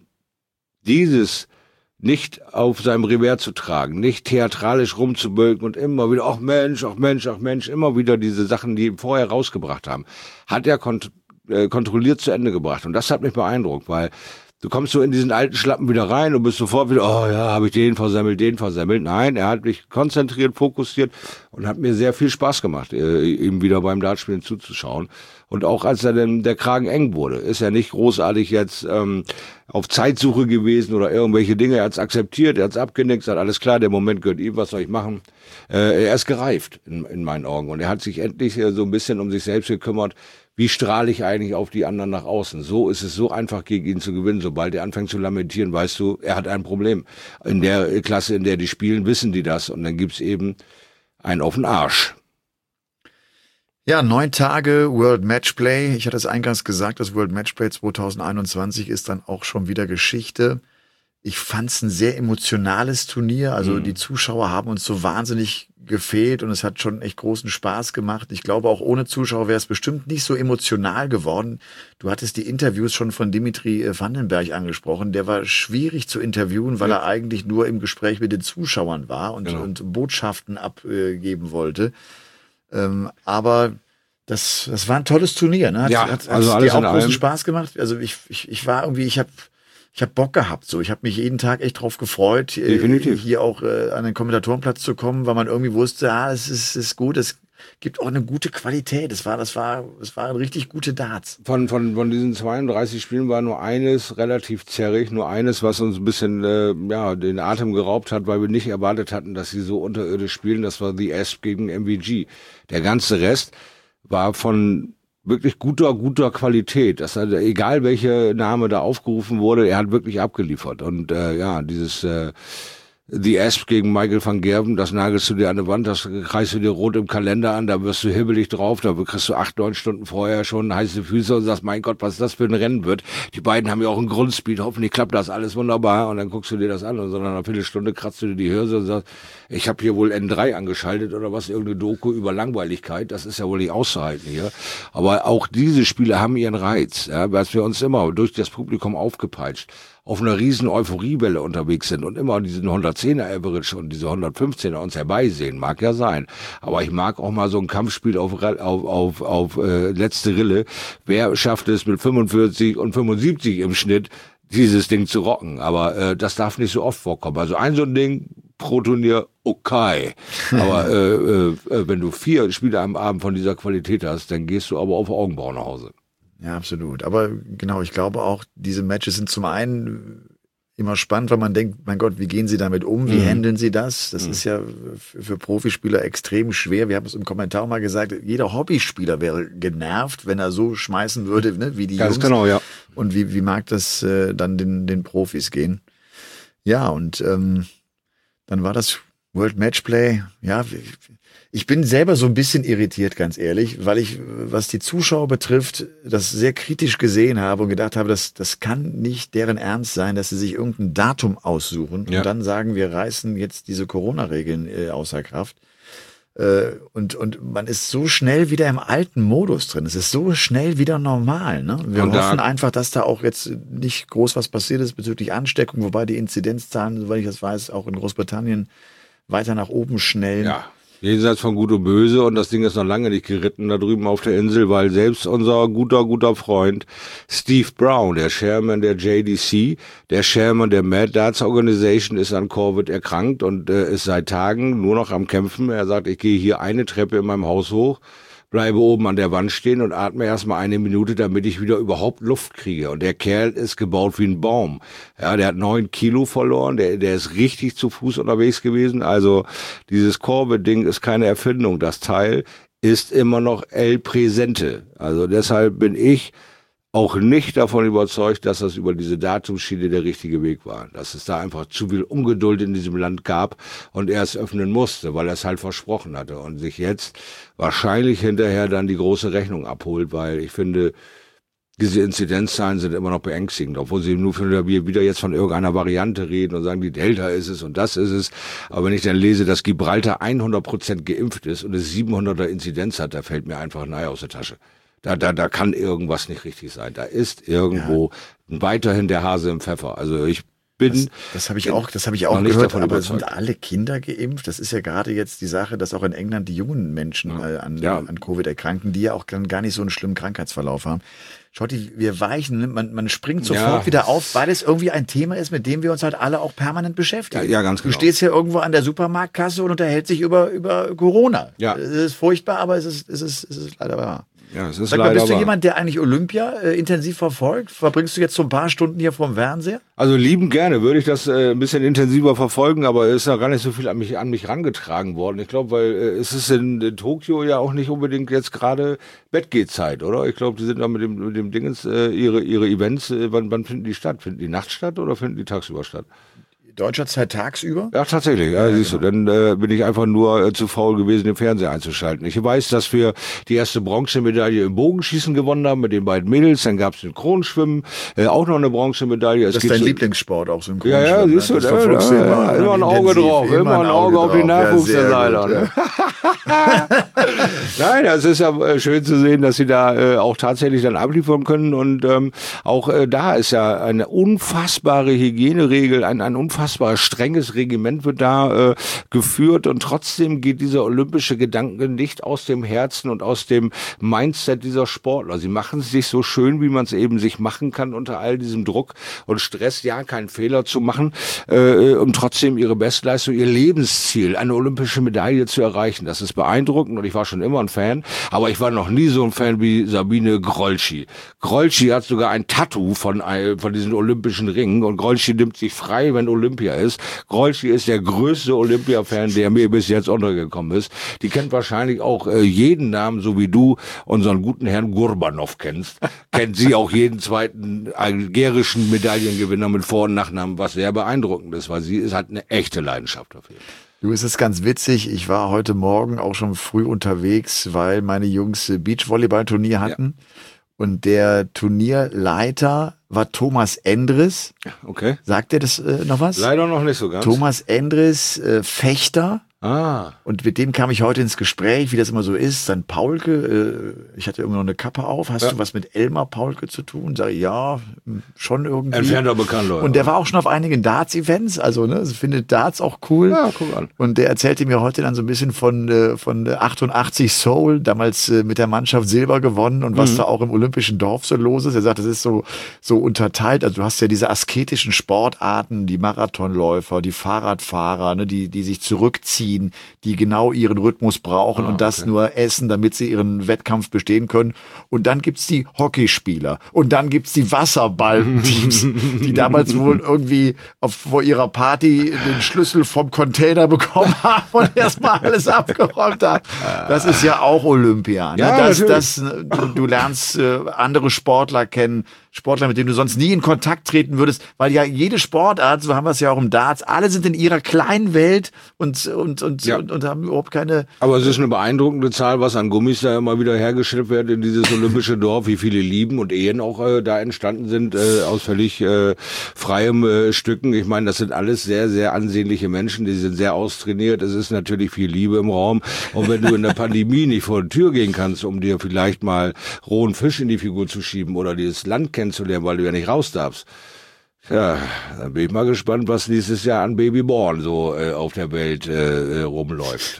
dieses nicht auf seinem Revers zu tragen, nicht theatralisch rumzubölken und immer wieder, ach Mensch, immer wieder diese Sachen, die ihm vorher rausgebracht haben, hat er kontrolliert zu Ende gebracht. Und das hat mich beeindruckt, weil du kommst so in diesen alten Schlappen wieder rein und bist sofort wieder, oh ja, habe ich den versemmelt. Nein, er hat mich konzentriert, fokussiert und hat mir sehr viel Spaß gemacht, ihm wieder beim Dartspielen zuzuschauen. Und auch als er dann der Kragen eng wurde, ist er nicht großartig jetzt auf Zeitsuche gewesen oder irgendwelche Dinge. Er hat es akzeptiert, er hat es abgenickt, sagt, alles klar, der Moment gehört ihm, was soll ich machen? Er ist gereift in meinen Augen und er hat sich endlich so ein bisschen um sich selbst gekümmert. Wie strahle ich eigentlich auf die anderen nach außen? So ist es so einfach, gegen ihn zu gewinnen. Sobald er anfängt zu lamentieren, weißt du, er hat ein Problem. In der Klasse, in der die spielen, wissen die das. Und dann gibt's eben einen auf den Arsch. Ja, 9 Tage World Matchplay. Ich hatte es eingangs gesagt, das World Matchplay 2021 ist dann auch schon wieder Geschichte. Ich fand es ein sehr emotionales Turnier. Also die Zuschauer haben uns so wahnsinnig gefehlt und es hat schon echt großen Spaß gemacht. Ich glaube, auch ohne Zuschauer wäre es bestimmt nicht so emotional geworden. Du hattest die Interviews schon von Dimitri Vandenberg angesprochen. Der war schwierig zu interviewen, weil er eigentlich nur im Gespräch mit den Zuschauern war und Botschaften abgeben wollte. Aber Das war ein tolles Turnier, ne? Hat also alles dir auch in großen allem Spaß gemacht? Also ich war irgendwie, ich habe Bock gehabt, so. Ich habe mich jeden Tag echt drauf gefreut, Definitiv. hier auch an den Kommentatorenplatz zu kommen, weil man irgendwie wusste, es ist gut, es gibt auch eine gute Qualität. Es waren richtig gute Darts. Von diesen 32 Spielen war nur eines relativ zerrig, nur eines, was uns ein bisschen den Atem geraubt hat, weil wir nicht erwartet hatten, dass sie so unterirdisch spielen. Das war The Asp gegen MVG. Der ganze Rest war von wirklich guter Qualität. Das heißt, egal welcher Name da aufgerufen wurde, er hat wirklich abgeliefert. Und dieses The Asp gegen Michael van Gerwen, das nagelst du dir an die Wand, das kreist du dir rot im Kalender an, da wirst du hibbelig drauf, da kriegst du 8-9 Stunden vorher schon heiße Füße und sagst, mein Gott, was das für ein Rennen wird. Die beiden haben ja auch einen Grundspeed, hoffentlich klappt das alles wunderbar und dann guckst du dir das an und so nach einer Viertelstunde kratzt du dir die Hirse und sagst, ich habe hier wohl N3 angeschaltet oder was, irgendeine Doku über Langweiligkeit, das ist ja wohl nicht auszuhalten hier. Aber auch diese Spiele haben ihren Reiz, was wir uns immer durch das Publikum aufgepeitscht auf einer riesen Euphoriewelle unterwegs sind und immer diesen 110er Average und diese 115er uns herbeisehen, mag ja sein. Aber ich mag auch mal so ein Kampfspiel auf letzte Rille. Wer schafft es mit 45 und 75 im Schnitt, dieses Ding zu rocken? Aber das darf nicht so oft vorkommen. Also so ein Ding pro Turnier, okay. Aber wenn du 4 Spiele am Abend von dieser Qualität hast, dann gehst du aber auf Augenbrauen nach Hause. Ja, absolut. Aber genau, ich glaube auch, diese Matches sind zum einen immer spannend, weil man denkt, mein Gott, wie gehen sie damit um? Wie handeln sie das? Das ist ja für Profispieler extrem schwer. Wir haben es im Kommentar mal gesagt, jeder Hobbyspieler wäre genervt, wenn er so schmeißen würde, ne, wie die Ganz Jungs. genau, ja. Und wie mag das dann den Profis gehen? Ja, und dann war das World Matchplay, ja, ich bin selber so ein bisschen irritiert, ganz ehrlich, weil ich, was die Zuschauer betrifft, das sehr kritisch gesehen habe und gedacht habe, das kann nicht deren Ernst sein, dass sie sich irgendein Datum aussuchen und dann sagen, wir reißen jetzt diese Corona-Regeln außer Kraft. Und man ist so schnell wieder im alten Modus drin. Es ist so schnell wieder normal. Ne? Wir hoffen einfach, dass da auch jetzt nicht groß was passiert ist bezüglich Ansteckung, wobei die Inzidenzzahlen, soweit ich das weiß, auch in Großbritannien weiter nach oben schnellen. Ja. Jenseits von Gut und Böse und das Ding ist noch lange nicht geritten da drüben auf der Insel, weil selbst unser guter Freund Steve Brown, der Chairman der JDC, der Chairman der Mad Darts Organization, ist an Covid erkrankt und ist seit Tagen nur noch am Kämpfen. Er sagt, ich gehe hier eine Treppe in meinem Haus hoch, bleibe oben an der Wand stehen und atme erstmal 1 Minute, damit ich wieder überhaupt Luft kriege. Und der Kerl ist gebaut wie ein Baum. Ja, der hat 9 Kilo verloren, der ist richtig zu Fuß unterwegs gewesen. Also dieses Corbett-Ding ist keine Erfindung. Das Teil ist immer noch El Presente. Also deshalb bin ich auch nicht davon überzeugt, dass das über diese Datumsschiene der richtige Weg war. Dass es da einfach zu viel Ungeduld in diesem Land gab und er es öffnen musste, weil er es halt versprochen hatte und sich jetzt wahrscheinlich hinterher dann die große Rechnung abholt, weil ich finde, diese Inzidenzzahlen sind immer noch beängstigend, obwohl sie nur wieder jetzt von irgendeiner Variante reden und sagen, die Delta ist es und das ist es. Aber wenn ich dann lese, dass Gibraltar 100% geimpft ist und es 700er Inzidenz hat, da fällt mir einfach ein Ei aus der Tasche. Da kann irgendwas nicht richtig sein. Da ist irgendwo weiterhin der Hase im Pfeffer. Also ich bin... Das habe ich auch gehört, aber sind alle Kinder geimpft? Das ist ja gerade jetzt die Sache, dass auch in England die jungen Menschen an Covid erkranken, die ja auch dann gar nicht so einen schlimmen Krankheitsverlauf haben. Schotti, wir weichen, man springt sofort wieder auf, weil es irgendwie ein Thema ist, mit dem wir uns halt alle auch permanent beschäftigen. Ja, ganz genau. Du stehst hier irgendwo an der Supermarktkasse und unterhältst dich über Corona. Ja. Es ist furchtbar, aber es ist leider wahr. Ja, es ist Sag mal, leider bist du wahr. jemand, der eigentlich Olympia intensiv verfolgt? Verbringst du jetzt so ein paar Stunden hier vorm Fernseher? Also liebend gerne würde ich das ein bisschen intensiver verfolgen, aber es ist ja gar nicht so viel an mich rangetragen worden. Ich glaube, weil es ist in Tokio ja auch nicht unbedingt jetzt gerade Bettgehzeit, oder? Ich glaube, die sind da mit dem Dingens ihre Events, wann finden die statt? Finden die nachts statt oder finden die tagsüber statt? Deutscher Zeit tagsüber? Ja, tatsächlich. Ja, siehst du, dann bin ich einfach nur zu faul gewesen, den Fernseher einzuschalten. Ich weiß, dass wir die erste Bronzemedaille im Bogenschießen gewonnen haben mit den beiden Mädels. Dann gab's Synchronschwimmen, auch noch eine Bronzemedaille. Das ist dein Lieblingssport, auch Synchronschwimmen. Ja, siehst du, immer ein Auge drauf, immer ein Auge auf den Nachwuchs der Seiler. Ne? Nein, das ist ja schön zu sehen, dass sie da auch tatsächlich dann abliefern können. Und auch da ist ja eine unfassbare Hygieneregel, ein unfassbares unfassbar strenges Regiment wird da geführt und trotzdem geht dieser olympische Gedanke nicht aus dem Herzen und aus dem Mindset dieser Sportler. Sie machen es sich so schön, wie man es eben sich machen kann unter all diesem Druck und Stress, ja, keinen Fehler zu machen, um trotzdem ihre Bestleistung, ihr Lebensziel, eine olympische Medaille zu erreichen. Das ist beeindruckend und ich war schon immer ein Fan, aber ich war noch nie so ein Fan wie Sabine Grolschi. Grolschi hat sogar ein Tattoo von diesen olympischen Ringen und Grolschi nimmt sich frei, wenn Olympia ist. Grolschi ist der größte Olympia-Fan, der mir bis jetzt untergekommen ist. Die kennt wahrscheinlich auch jeden Namen, so wie du unseren guten Herrn Gurbanov kennst. Kennt sie auch jeden zweiten algerischen Medaillengewinner mit Vor- und Nachnamen, was sehr beeindruckend ist, weil sie hat eine echte Leidenschaft dafür. Du, es ist ganz witzig. Ich war heute Morgen auch schon früh unterwegs, weil meine Jungs Beachvolleyball-Turnier hatten. Ja. Und der Turnierleiter war Thomas Endres. Okay. Sagt dir das noch was? Leider noch nicht so ganz. Thomas Endres, Fechter. Ah. Und mit dem kam ich heute ins Gespräch, wie das immer so ist. Dann Paulke, ich hatte immer noch eine Kappe auf. Hast du was mit Elmar Paulke zu tun? Sag ich, ja, schon irgendwie. Entfernter Bekannter. Und der war auch schon auf einigen Darts-Events. Also, ne, findet Darts auch cool. Ja, guck an. Und der erzählte mir heute dann so ein bisschen von 88 Seoul, damals mit der Mannschaft Silber gewonnen und was da auch im olympischen Dorf so los ist. Er sagt, das ist so unterteilt. Also, du hast ja diese asketischen Sportarten, die Marathonläufer, die Fahrradfahrer, ne, die sich zurückziehen, die genau ihren Rhythmus brauchen und das nur essen, damit sie ihren Wettkampf bestehen können. Und dann gibt's die Hockeyspieler und dann gibt's die Wasserballteams, die damals wohl irgendwie vor ihrer Party den Schlüssel vom Container bekommen haben und erstmal alles abgeräumt haben. Das ist ja auch Olympia. Ne? Ja, du lernst andere Sportler kennen, Sportler, mit denen du sonst nie in Kontakt treten würdest, weil ja jede Sportart, so haben wir es ja auch im Darts, alle sind in ihrer kleinen Welt und haben überhaupt keine... Aber es ist eine beeindruckende Zahl, was an Gummis da immer wieder hergestellt wird in dieses olympische Dorf, wie viele Lieben und Ehen auch da entstanden sind aus völlig freiem Stücken. Ich meine, das sind alles sehr, sehr ansehnliche Menschen, die sind sehr austrainiert. Es ist natürlich viel Liebe im Raum. Und wenn du in der Pandemie nicht vor die Tür gehen kannst, um dir vielleicht mal rohen Fisch in die Figur zu schieben oder dieses Land kennenzulernen, weil du ja nicht raus darfst. Ja, dann bin ich mal gespannt, was nächstes Jahr an Babyborn so auf der Welt rumläuft.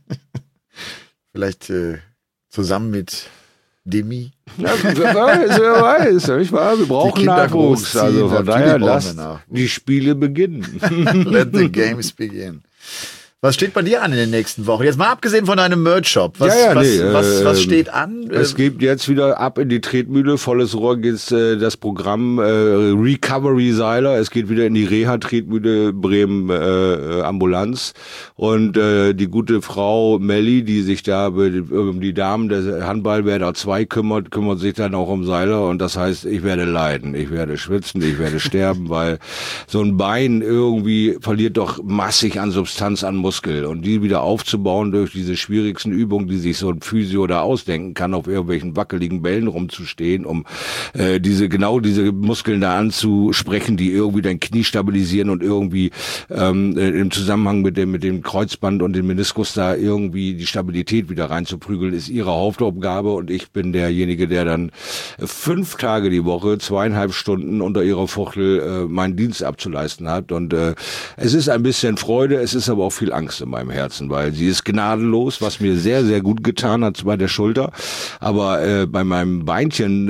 Vielleicht zusammen mit Demi. Ja, wer weiß. Ich weiß, wir brauchen Nachwuchs. Also von daher lasst die Spiele beginnen. Let the games begin. Was steht bei dir an in den nächsten Wochen? Jetzt mal abgesehen von deinem Merch-Shop. Was steht an? Es geht jetzt wieder ab in die Tretmühle. Volles Rohr geht's das Programm Recovery Seiler. Es geht wieder in die Reha-Tretmühle Bremen Ambulanz. Und die gute Frau Melli, die sich da um die Damen der Handballwerder 2 kümmert sich dann auch um Seiler. Und das heißt, ich werde leiden. Ich werde schwitzen, ich werde sterben, weil so ein Bein irgendwie verliert doch massig an Substanz, an Muskeln. Und die wieder aufzubauen durch diese schwierigsten Übungen, die sich so ein Physio da ausdenken kann, auf irgendwelchen wackeligen Bällen rumzustehen, um diese Muskeln da anzusprechen, die irgendwie dein Knie stabilisieren und irgendwie im Zusammenhang mit dem Kreuzband und dem Meniskus da irgendwie die Stabilität wieder reinzuprügeln, ist ihre Hauptaufgabe. Und ich bin derjenige, der dann 5 Tage die Woche, 2,5 Stunden unter ihrer Fuchtel meinen Dienst abzuleisten hat. Und es ist ein bisschen Freude, es ist aber auch viel Angst in meinem Herzen, weil sie ist gnadenlos, was mir sehr, sehr gut getan hat bei der Schulter. Aber bei meinem Beinchen,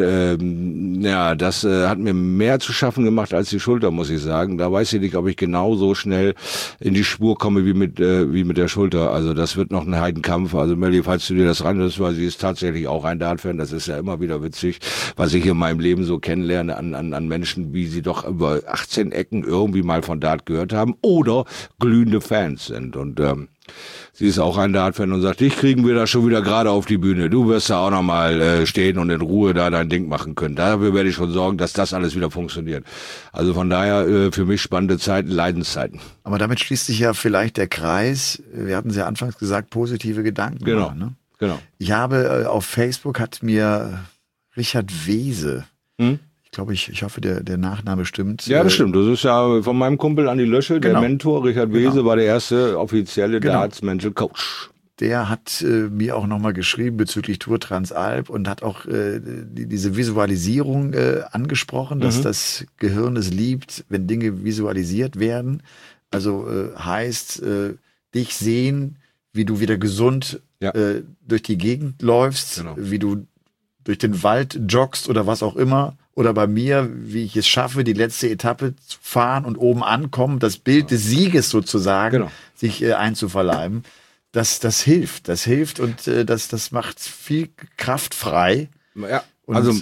das hat mir mehr zu schaffen gemacht als die Schulter, muss ich sagen. Da weiß ich nicht, ob ich genauso schnell in die Spur komme wie mit der Schulter. Also das wird noch ein Heidenkampf. Also Melli, falls du dir das ranhörst, weil sie ist tatsächlich auch ein Dart-Fan, das ist ja immer wieder witzig, was ich in meinem Leben so kennenlerne an Menschen, wie sie doch über 18 Ecken irgendwie mal von Dart gehört haben oder glühende Fans sind. Und sie ist auch ein Dart-Fan und sagt, dich kriegen wir da schon wieder gerade auf die Bühne. Du wirst da auch nochmal stehen und in Ruhe da dein Ding machen können. Dafür werde ich schon sorgen, dass das alles wieder funktioniert. Also von daher für mich spannende Zeiten, Leidenszeiten. Aber damit schließt sich ja vielleicht der Kreis. Wir hatten es ja anfangs gesagt, positive Gedanken. Genau, machen, ne? Genau. Ich habe auf Facebook hat mir Richard Wese, ich hoffe, der Nachname stimmt. Ja, das stimmt. Das ist ja von meinem Kumpel Andi Löschel, der Mentor. Richard Wese war der erste offizielle Darts Mental Coach. der hat mir auch nochmal geschrieben bezüglich Tour Transalp und hat auch diese Visualisierung angesprochen, dass das Gehirn es liebt, wenn Dinge visualisiert werden. Also heißt, dich sehen, wie du wieder gesund durch die Gegend läufst, wie du durch den Wald joggst oder was auch immer. Oder bei mir, wie ich es schaffe, die letzte Etappe zu fahren und oben ankommen, das Bild des Sieges sozusagen, sich einzuverleiben. Das hilft und das macht viel Kraft frei. Ja, und, also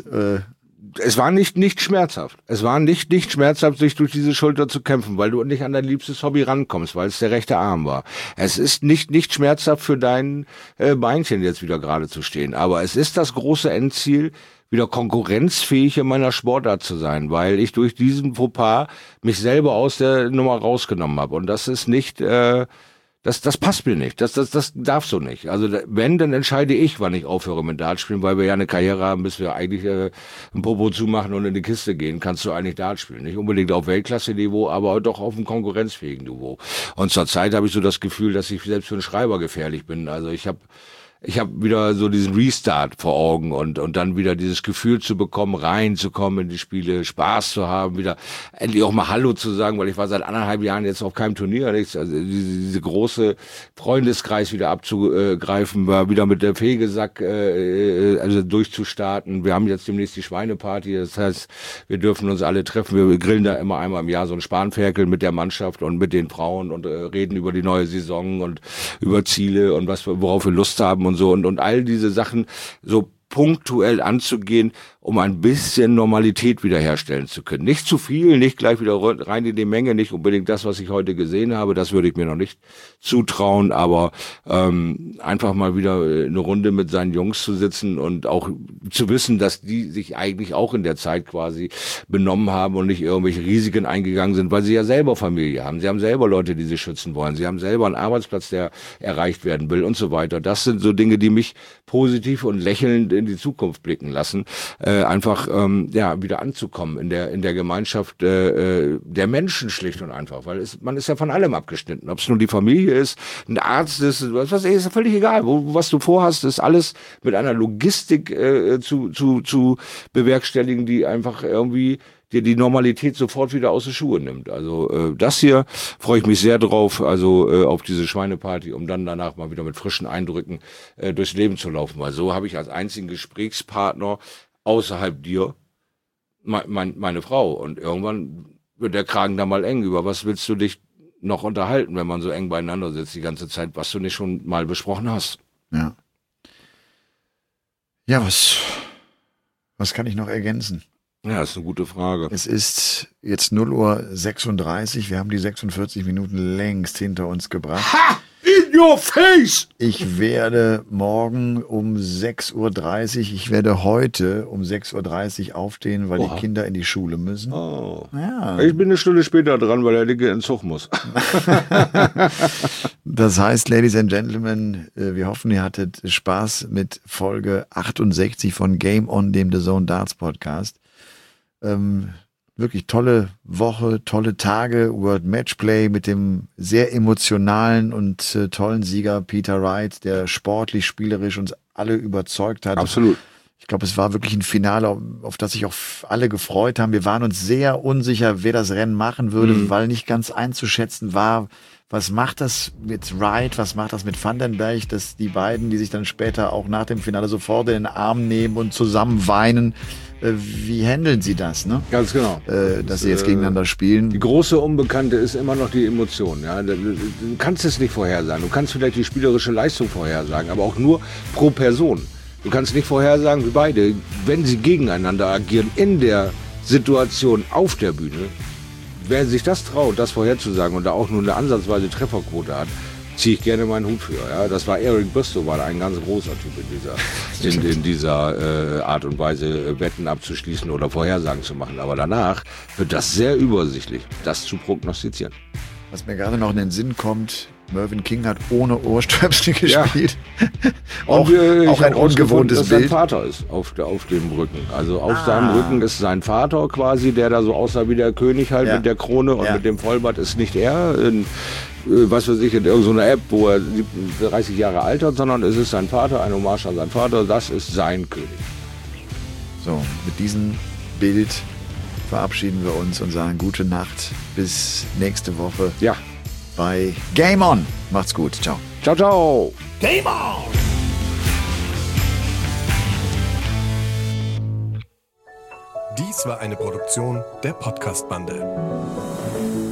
es war nicht schmerzhaft. Es war nicht schmerzhaft, sich durch diese Schulter zu kämpfen, weil du nicht an dein liebstes Hobby rankommst, weil es der rechte Arm war. Es ist nicht schmerzhaft für dein Beinchen jetzt wieder gerade zu stehen. Aber es ist das große Endziel, wieder konkurrenzfähig in meiner Sportart zu sein, weil ich durch diesen Fauxpas mich selber aus der Nummer rausgenommen habe. Und das ist nicht... Das passt mir nicht. Das darf so nicht. Also wenn, dann entscheide ich, wann ich aufhöre mit Dart spielen, weil wir ja eine Karriere haben, bis wir eigentlich ein Popo zumachen und in die Kiste gehen, kannst du eigentlich Dart spielen. Nicht unbedingt auf Weltklasse-Niveau, aber doch auf einem konkurrenzfähigen Niveau. Und zurzeit habe ich so das Gefühl, dass ich selbst für einen Schreiber gefährlich bin. Also ich habe wieder so diesen Restart vor Augen und dann wieder dieses Gefühl zu bekommen, reinzukommen in die Spiele, Spaß zu haben, wieder endlich auch mal Hallo zu sagen, weil ich war seit 1,5 Jahren jetzt auf keinem Turnier, nichts. Also diese große Freundeskreis wieder abzugreifen, war wieder mit der Fegesack also durchzustarten. Wir haben jetzt demnächst die Schweineparty, das heißt, wir dürfen uns alle treffen. Wir grillen da immer einmal im Jahr so ein Spanferkel mit der Mannschaft und mit den Frauen und reden über die neue Saison und über Ziele und worauf wir Lust haben und so und all diese Sachen so punktuell anzugehen, um ein bisschen Normalität wiederherstellen zu können. Nicht zu viel, nicht gleich wieder rein in die Menge, nicht unbedingt das, was ich heute gesehen habe, das würde ich mir noch nicht zutrauen, aber einfach mal wieder eine Runde mit seinen Jungs zu sitzen und auch zu wissen, dass die sich eigentlich auch in der Zeit quasi benommen haben und nicht irgendwelche Risiken eingegangen sind, weil sie ja selber Familie haben. Sie haben selber Leute, die sie schützen wollen. Sie haben selber einen Arbeitsplatz, der erreicht werden will und so weiter. Das sind so Dinge, die mich positiv und lächelnd in die Zukunft blicken lassen. Einfach wieder anzukommen in der Gemeinschaft der Menschen schlicht und einfach, weil man ist ja von allem abgeschnitten, ob es nur die Familie ist, ein Arzt ist, was ist ja völlig egal, was du vorhast, ist alles mit einer Logistik zu bewerkstelligen, die einfach irgendwie dir die Normalität sofort wieder aus den Schuhen nimmt. Also das hier freue ich mich sehr drauf, also auf diese Schweineparty, um dann danach mal wieder mit frischen Eindrücken durchs Leben zu laufen, weil so habe ich als einzigen Gesprächspartner außerhalb dir meine Frau und irgendwann wird der Kragen da mal eng. Über was willst du dich noch unterhalten, wenn man so eng beieinander sitzt die ganze Zeit, was du nicht schon mal besprochen hast? Ja, was kann ich noch ergänzen? Ja, das ist eine gute Frage. Es ist jetzt 0:36 Uhr. Wir haben die 46 Minuten längst hinter uns gebracht. Ha! In your face! Ich werde morgen um 6:30 Uhr, ich werde heute um 6:30 Uhr aufstehen, weil die Kinder in die Schule müssen. Oh. Ja. Ich bin eine Stunde später dran, weil der Dicke in den Zug muss. Das heißt, Ladies and Gentlemen, wir hoffen, ihr hattet Spaß mit Folge 68 von Game On, dem The Zone Darts Podcast. Wirklich tolle Woche, tolle Tage, World Matchplay mit dem sehr emotionalen und tollen Sieger Peter Wright, der sportlich, spielerisch uns alle überzeugt hat. Absolut. Ich glaube, es war wirklich ein Finale, auf das sich auch alle gefreut haben. Wir waren uns sehr unsicher, wer das Rennen machen würde, weil nicht ganz einzuschätzen war, was macht das mit Wright, was macht das mit Vandenberg, dass die beiden, die sich dann später auch nach dem Finale sofort in den Arm nehmen und zusammen weinen, wie handeln sie das, ne? Ganz genau. Dass sie jetzt gegeneinander spielen. Die große Unbekannte ist immer noch die Emotion. Ja? Du kannst es nicht vorhersagen. Du kannst vielleicht die spielerische Leistung vorhersagen, aber auch nur pro Person. Du kannst nicht vorhersagen, wie beide, wenn sie gegeneinander agieren in der Situation auf der Bühne, wer sich das traut, das vorherzusagen und da auch nur eine ansatzweise Trefferquote hat, ziehe ich gerne meinen Hut für. Ja? Das war Eric Bristow, war ein ganz großer Typ in dieser Art und Weise, Wetten abzuschließen oder Vorhersagen zu machen. Aber danach wird das sehr übersichtlich, das zu prognostizieren. Was mir gerade noch in den Sinn kommt, Mervyn King hat ohne Ohrstöpsel gespielt. Auch ein ungewohntes Bild. Sein Vater ist auf dem Rücken. Also auf seinem Rücken ist sein Vater quasi, der da so aussah wie der König halt mit der Krone und mit dem Vollbart ist nicht er. was weiß ich, in irgendeiner App, wo er 30 Jahre alt hat, sondern es ist sein Vater, eine Hommage an seinen Vater, das ist sein König. So, mit diesem Bild verabschieden wir uns und sagen gute Nacht, bis nächste Woche. Ja. Bei Game On. Macht's gut, ciao. Ciao, ciao. Game On! Dies war eine Produktion der Podcast-Bande.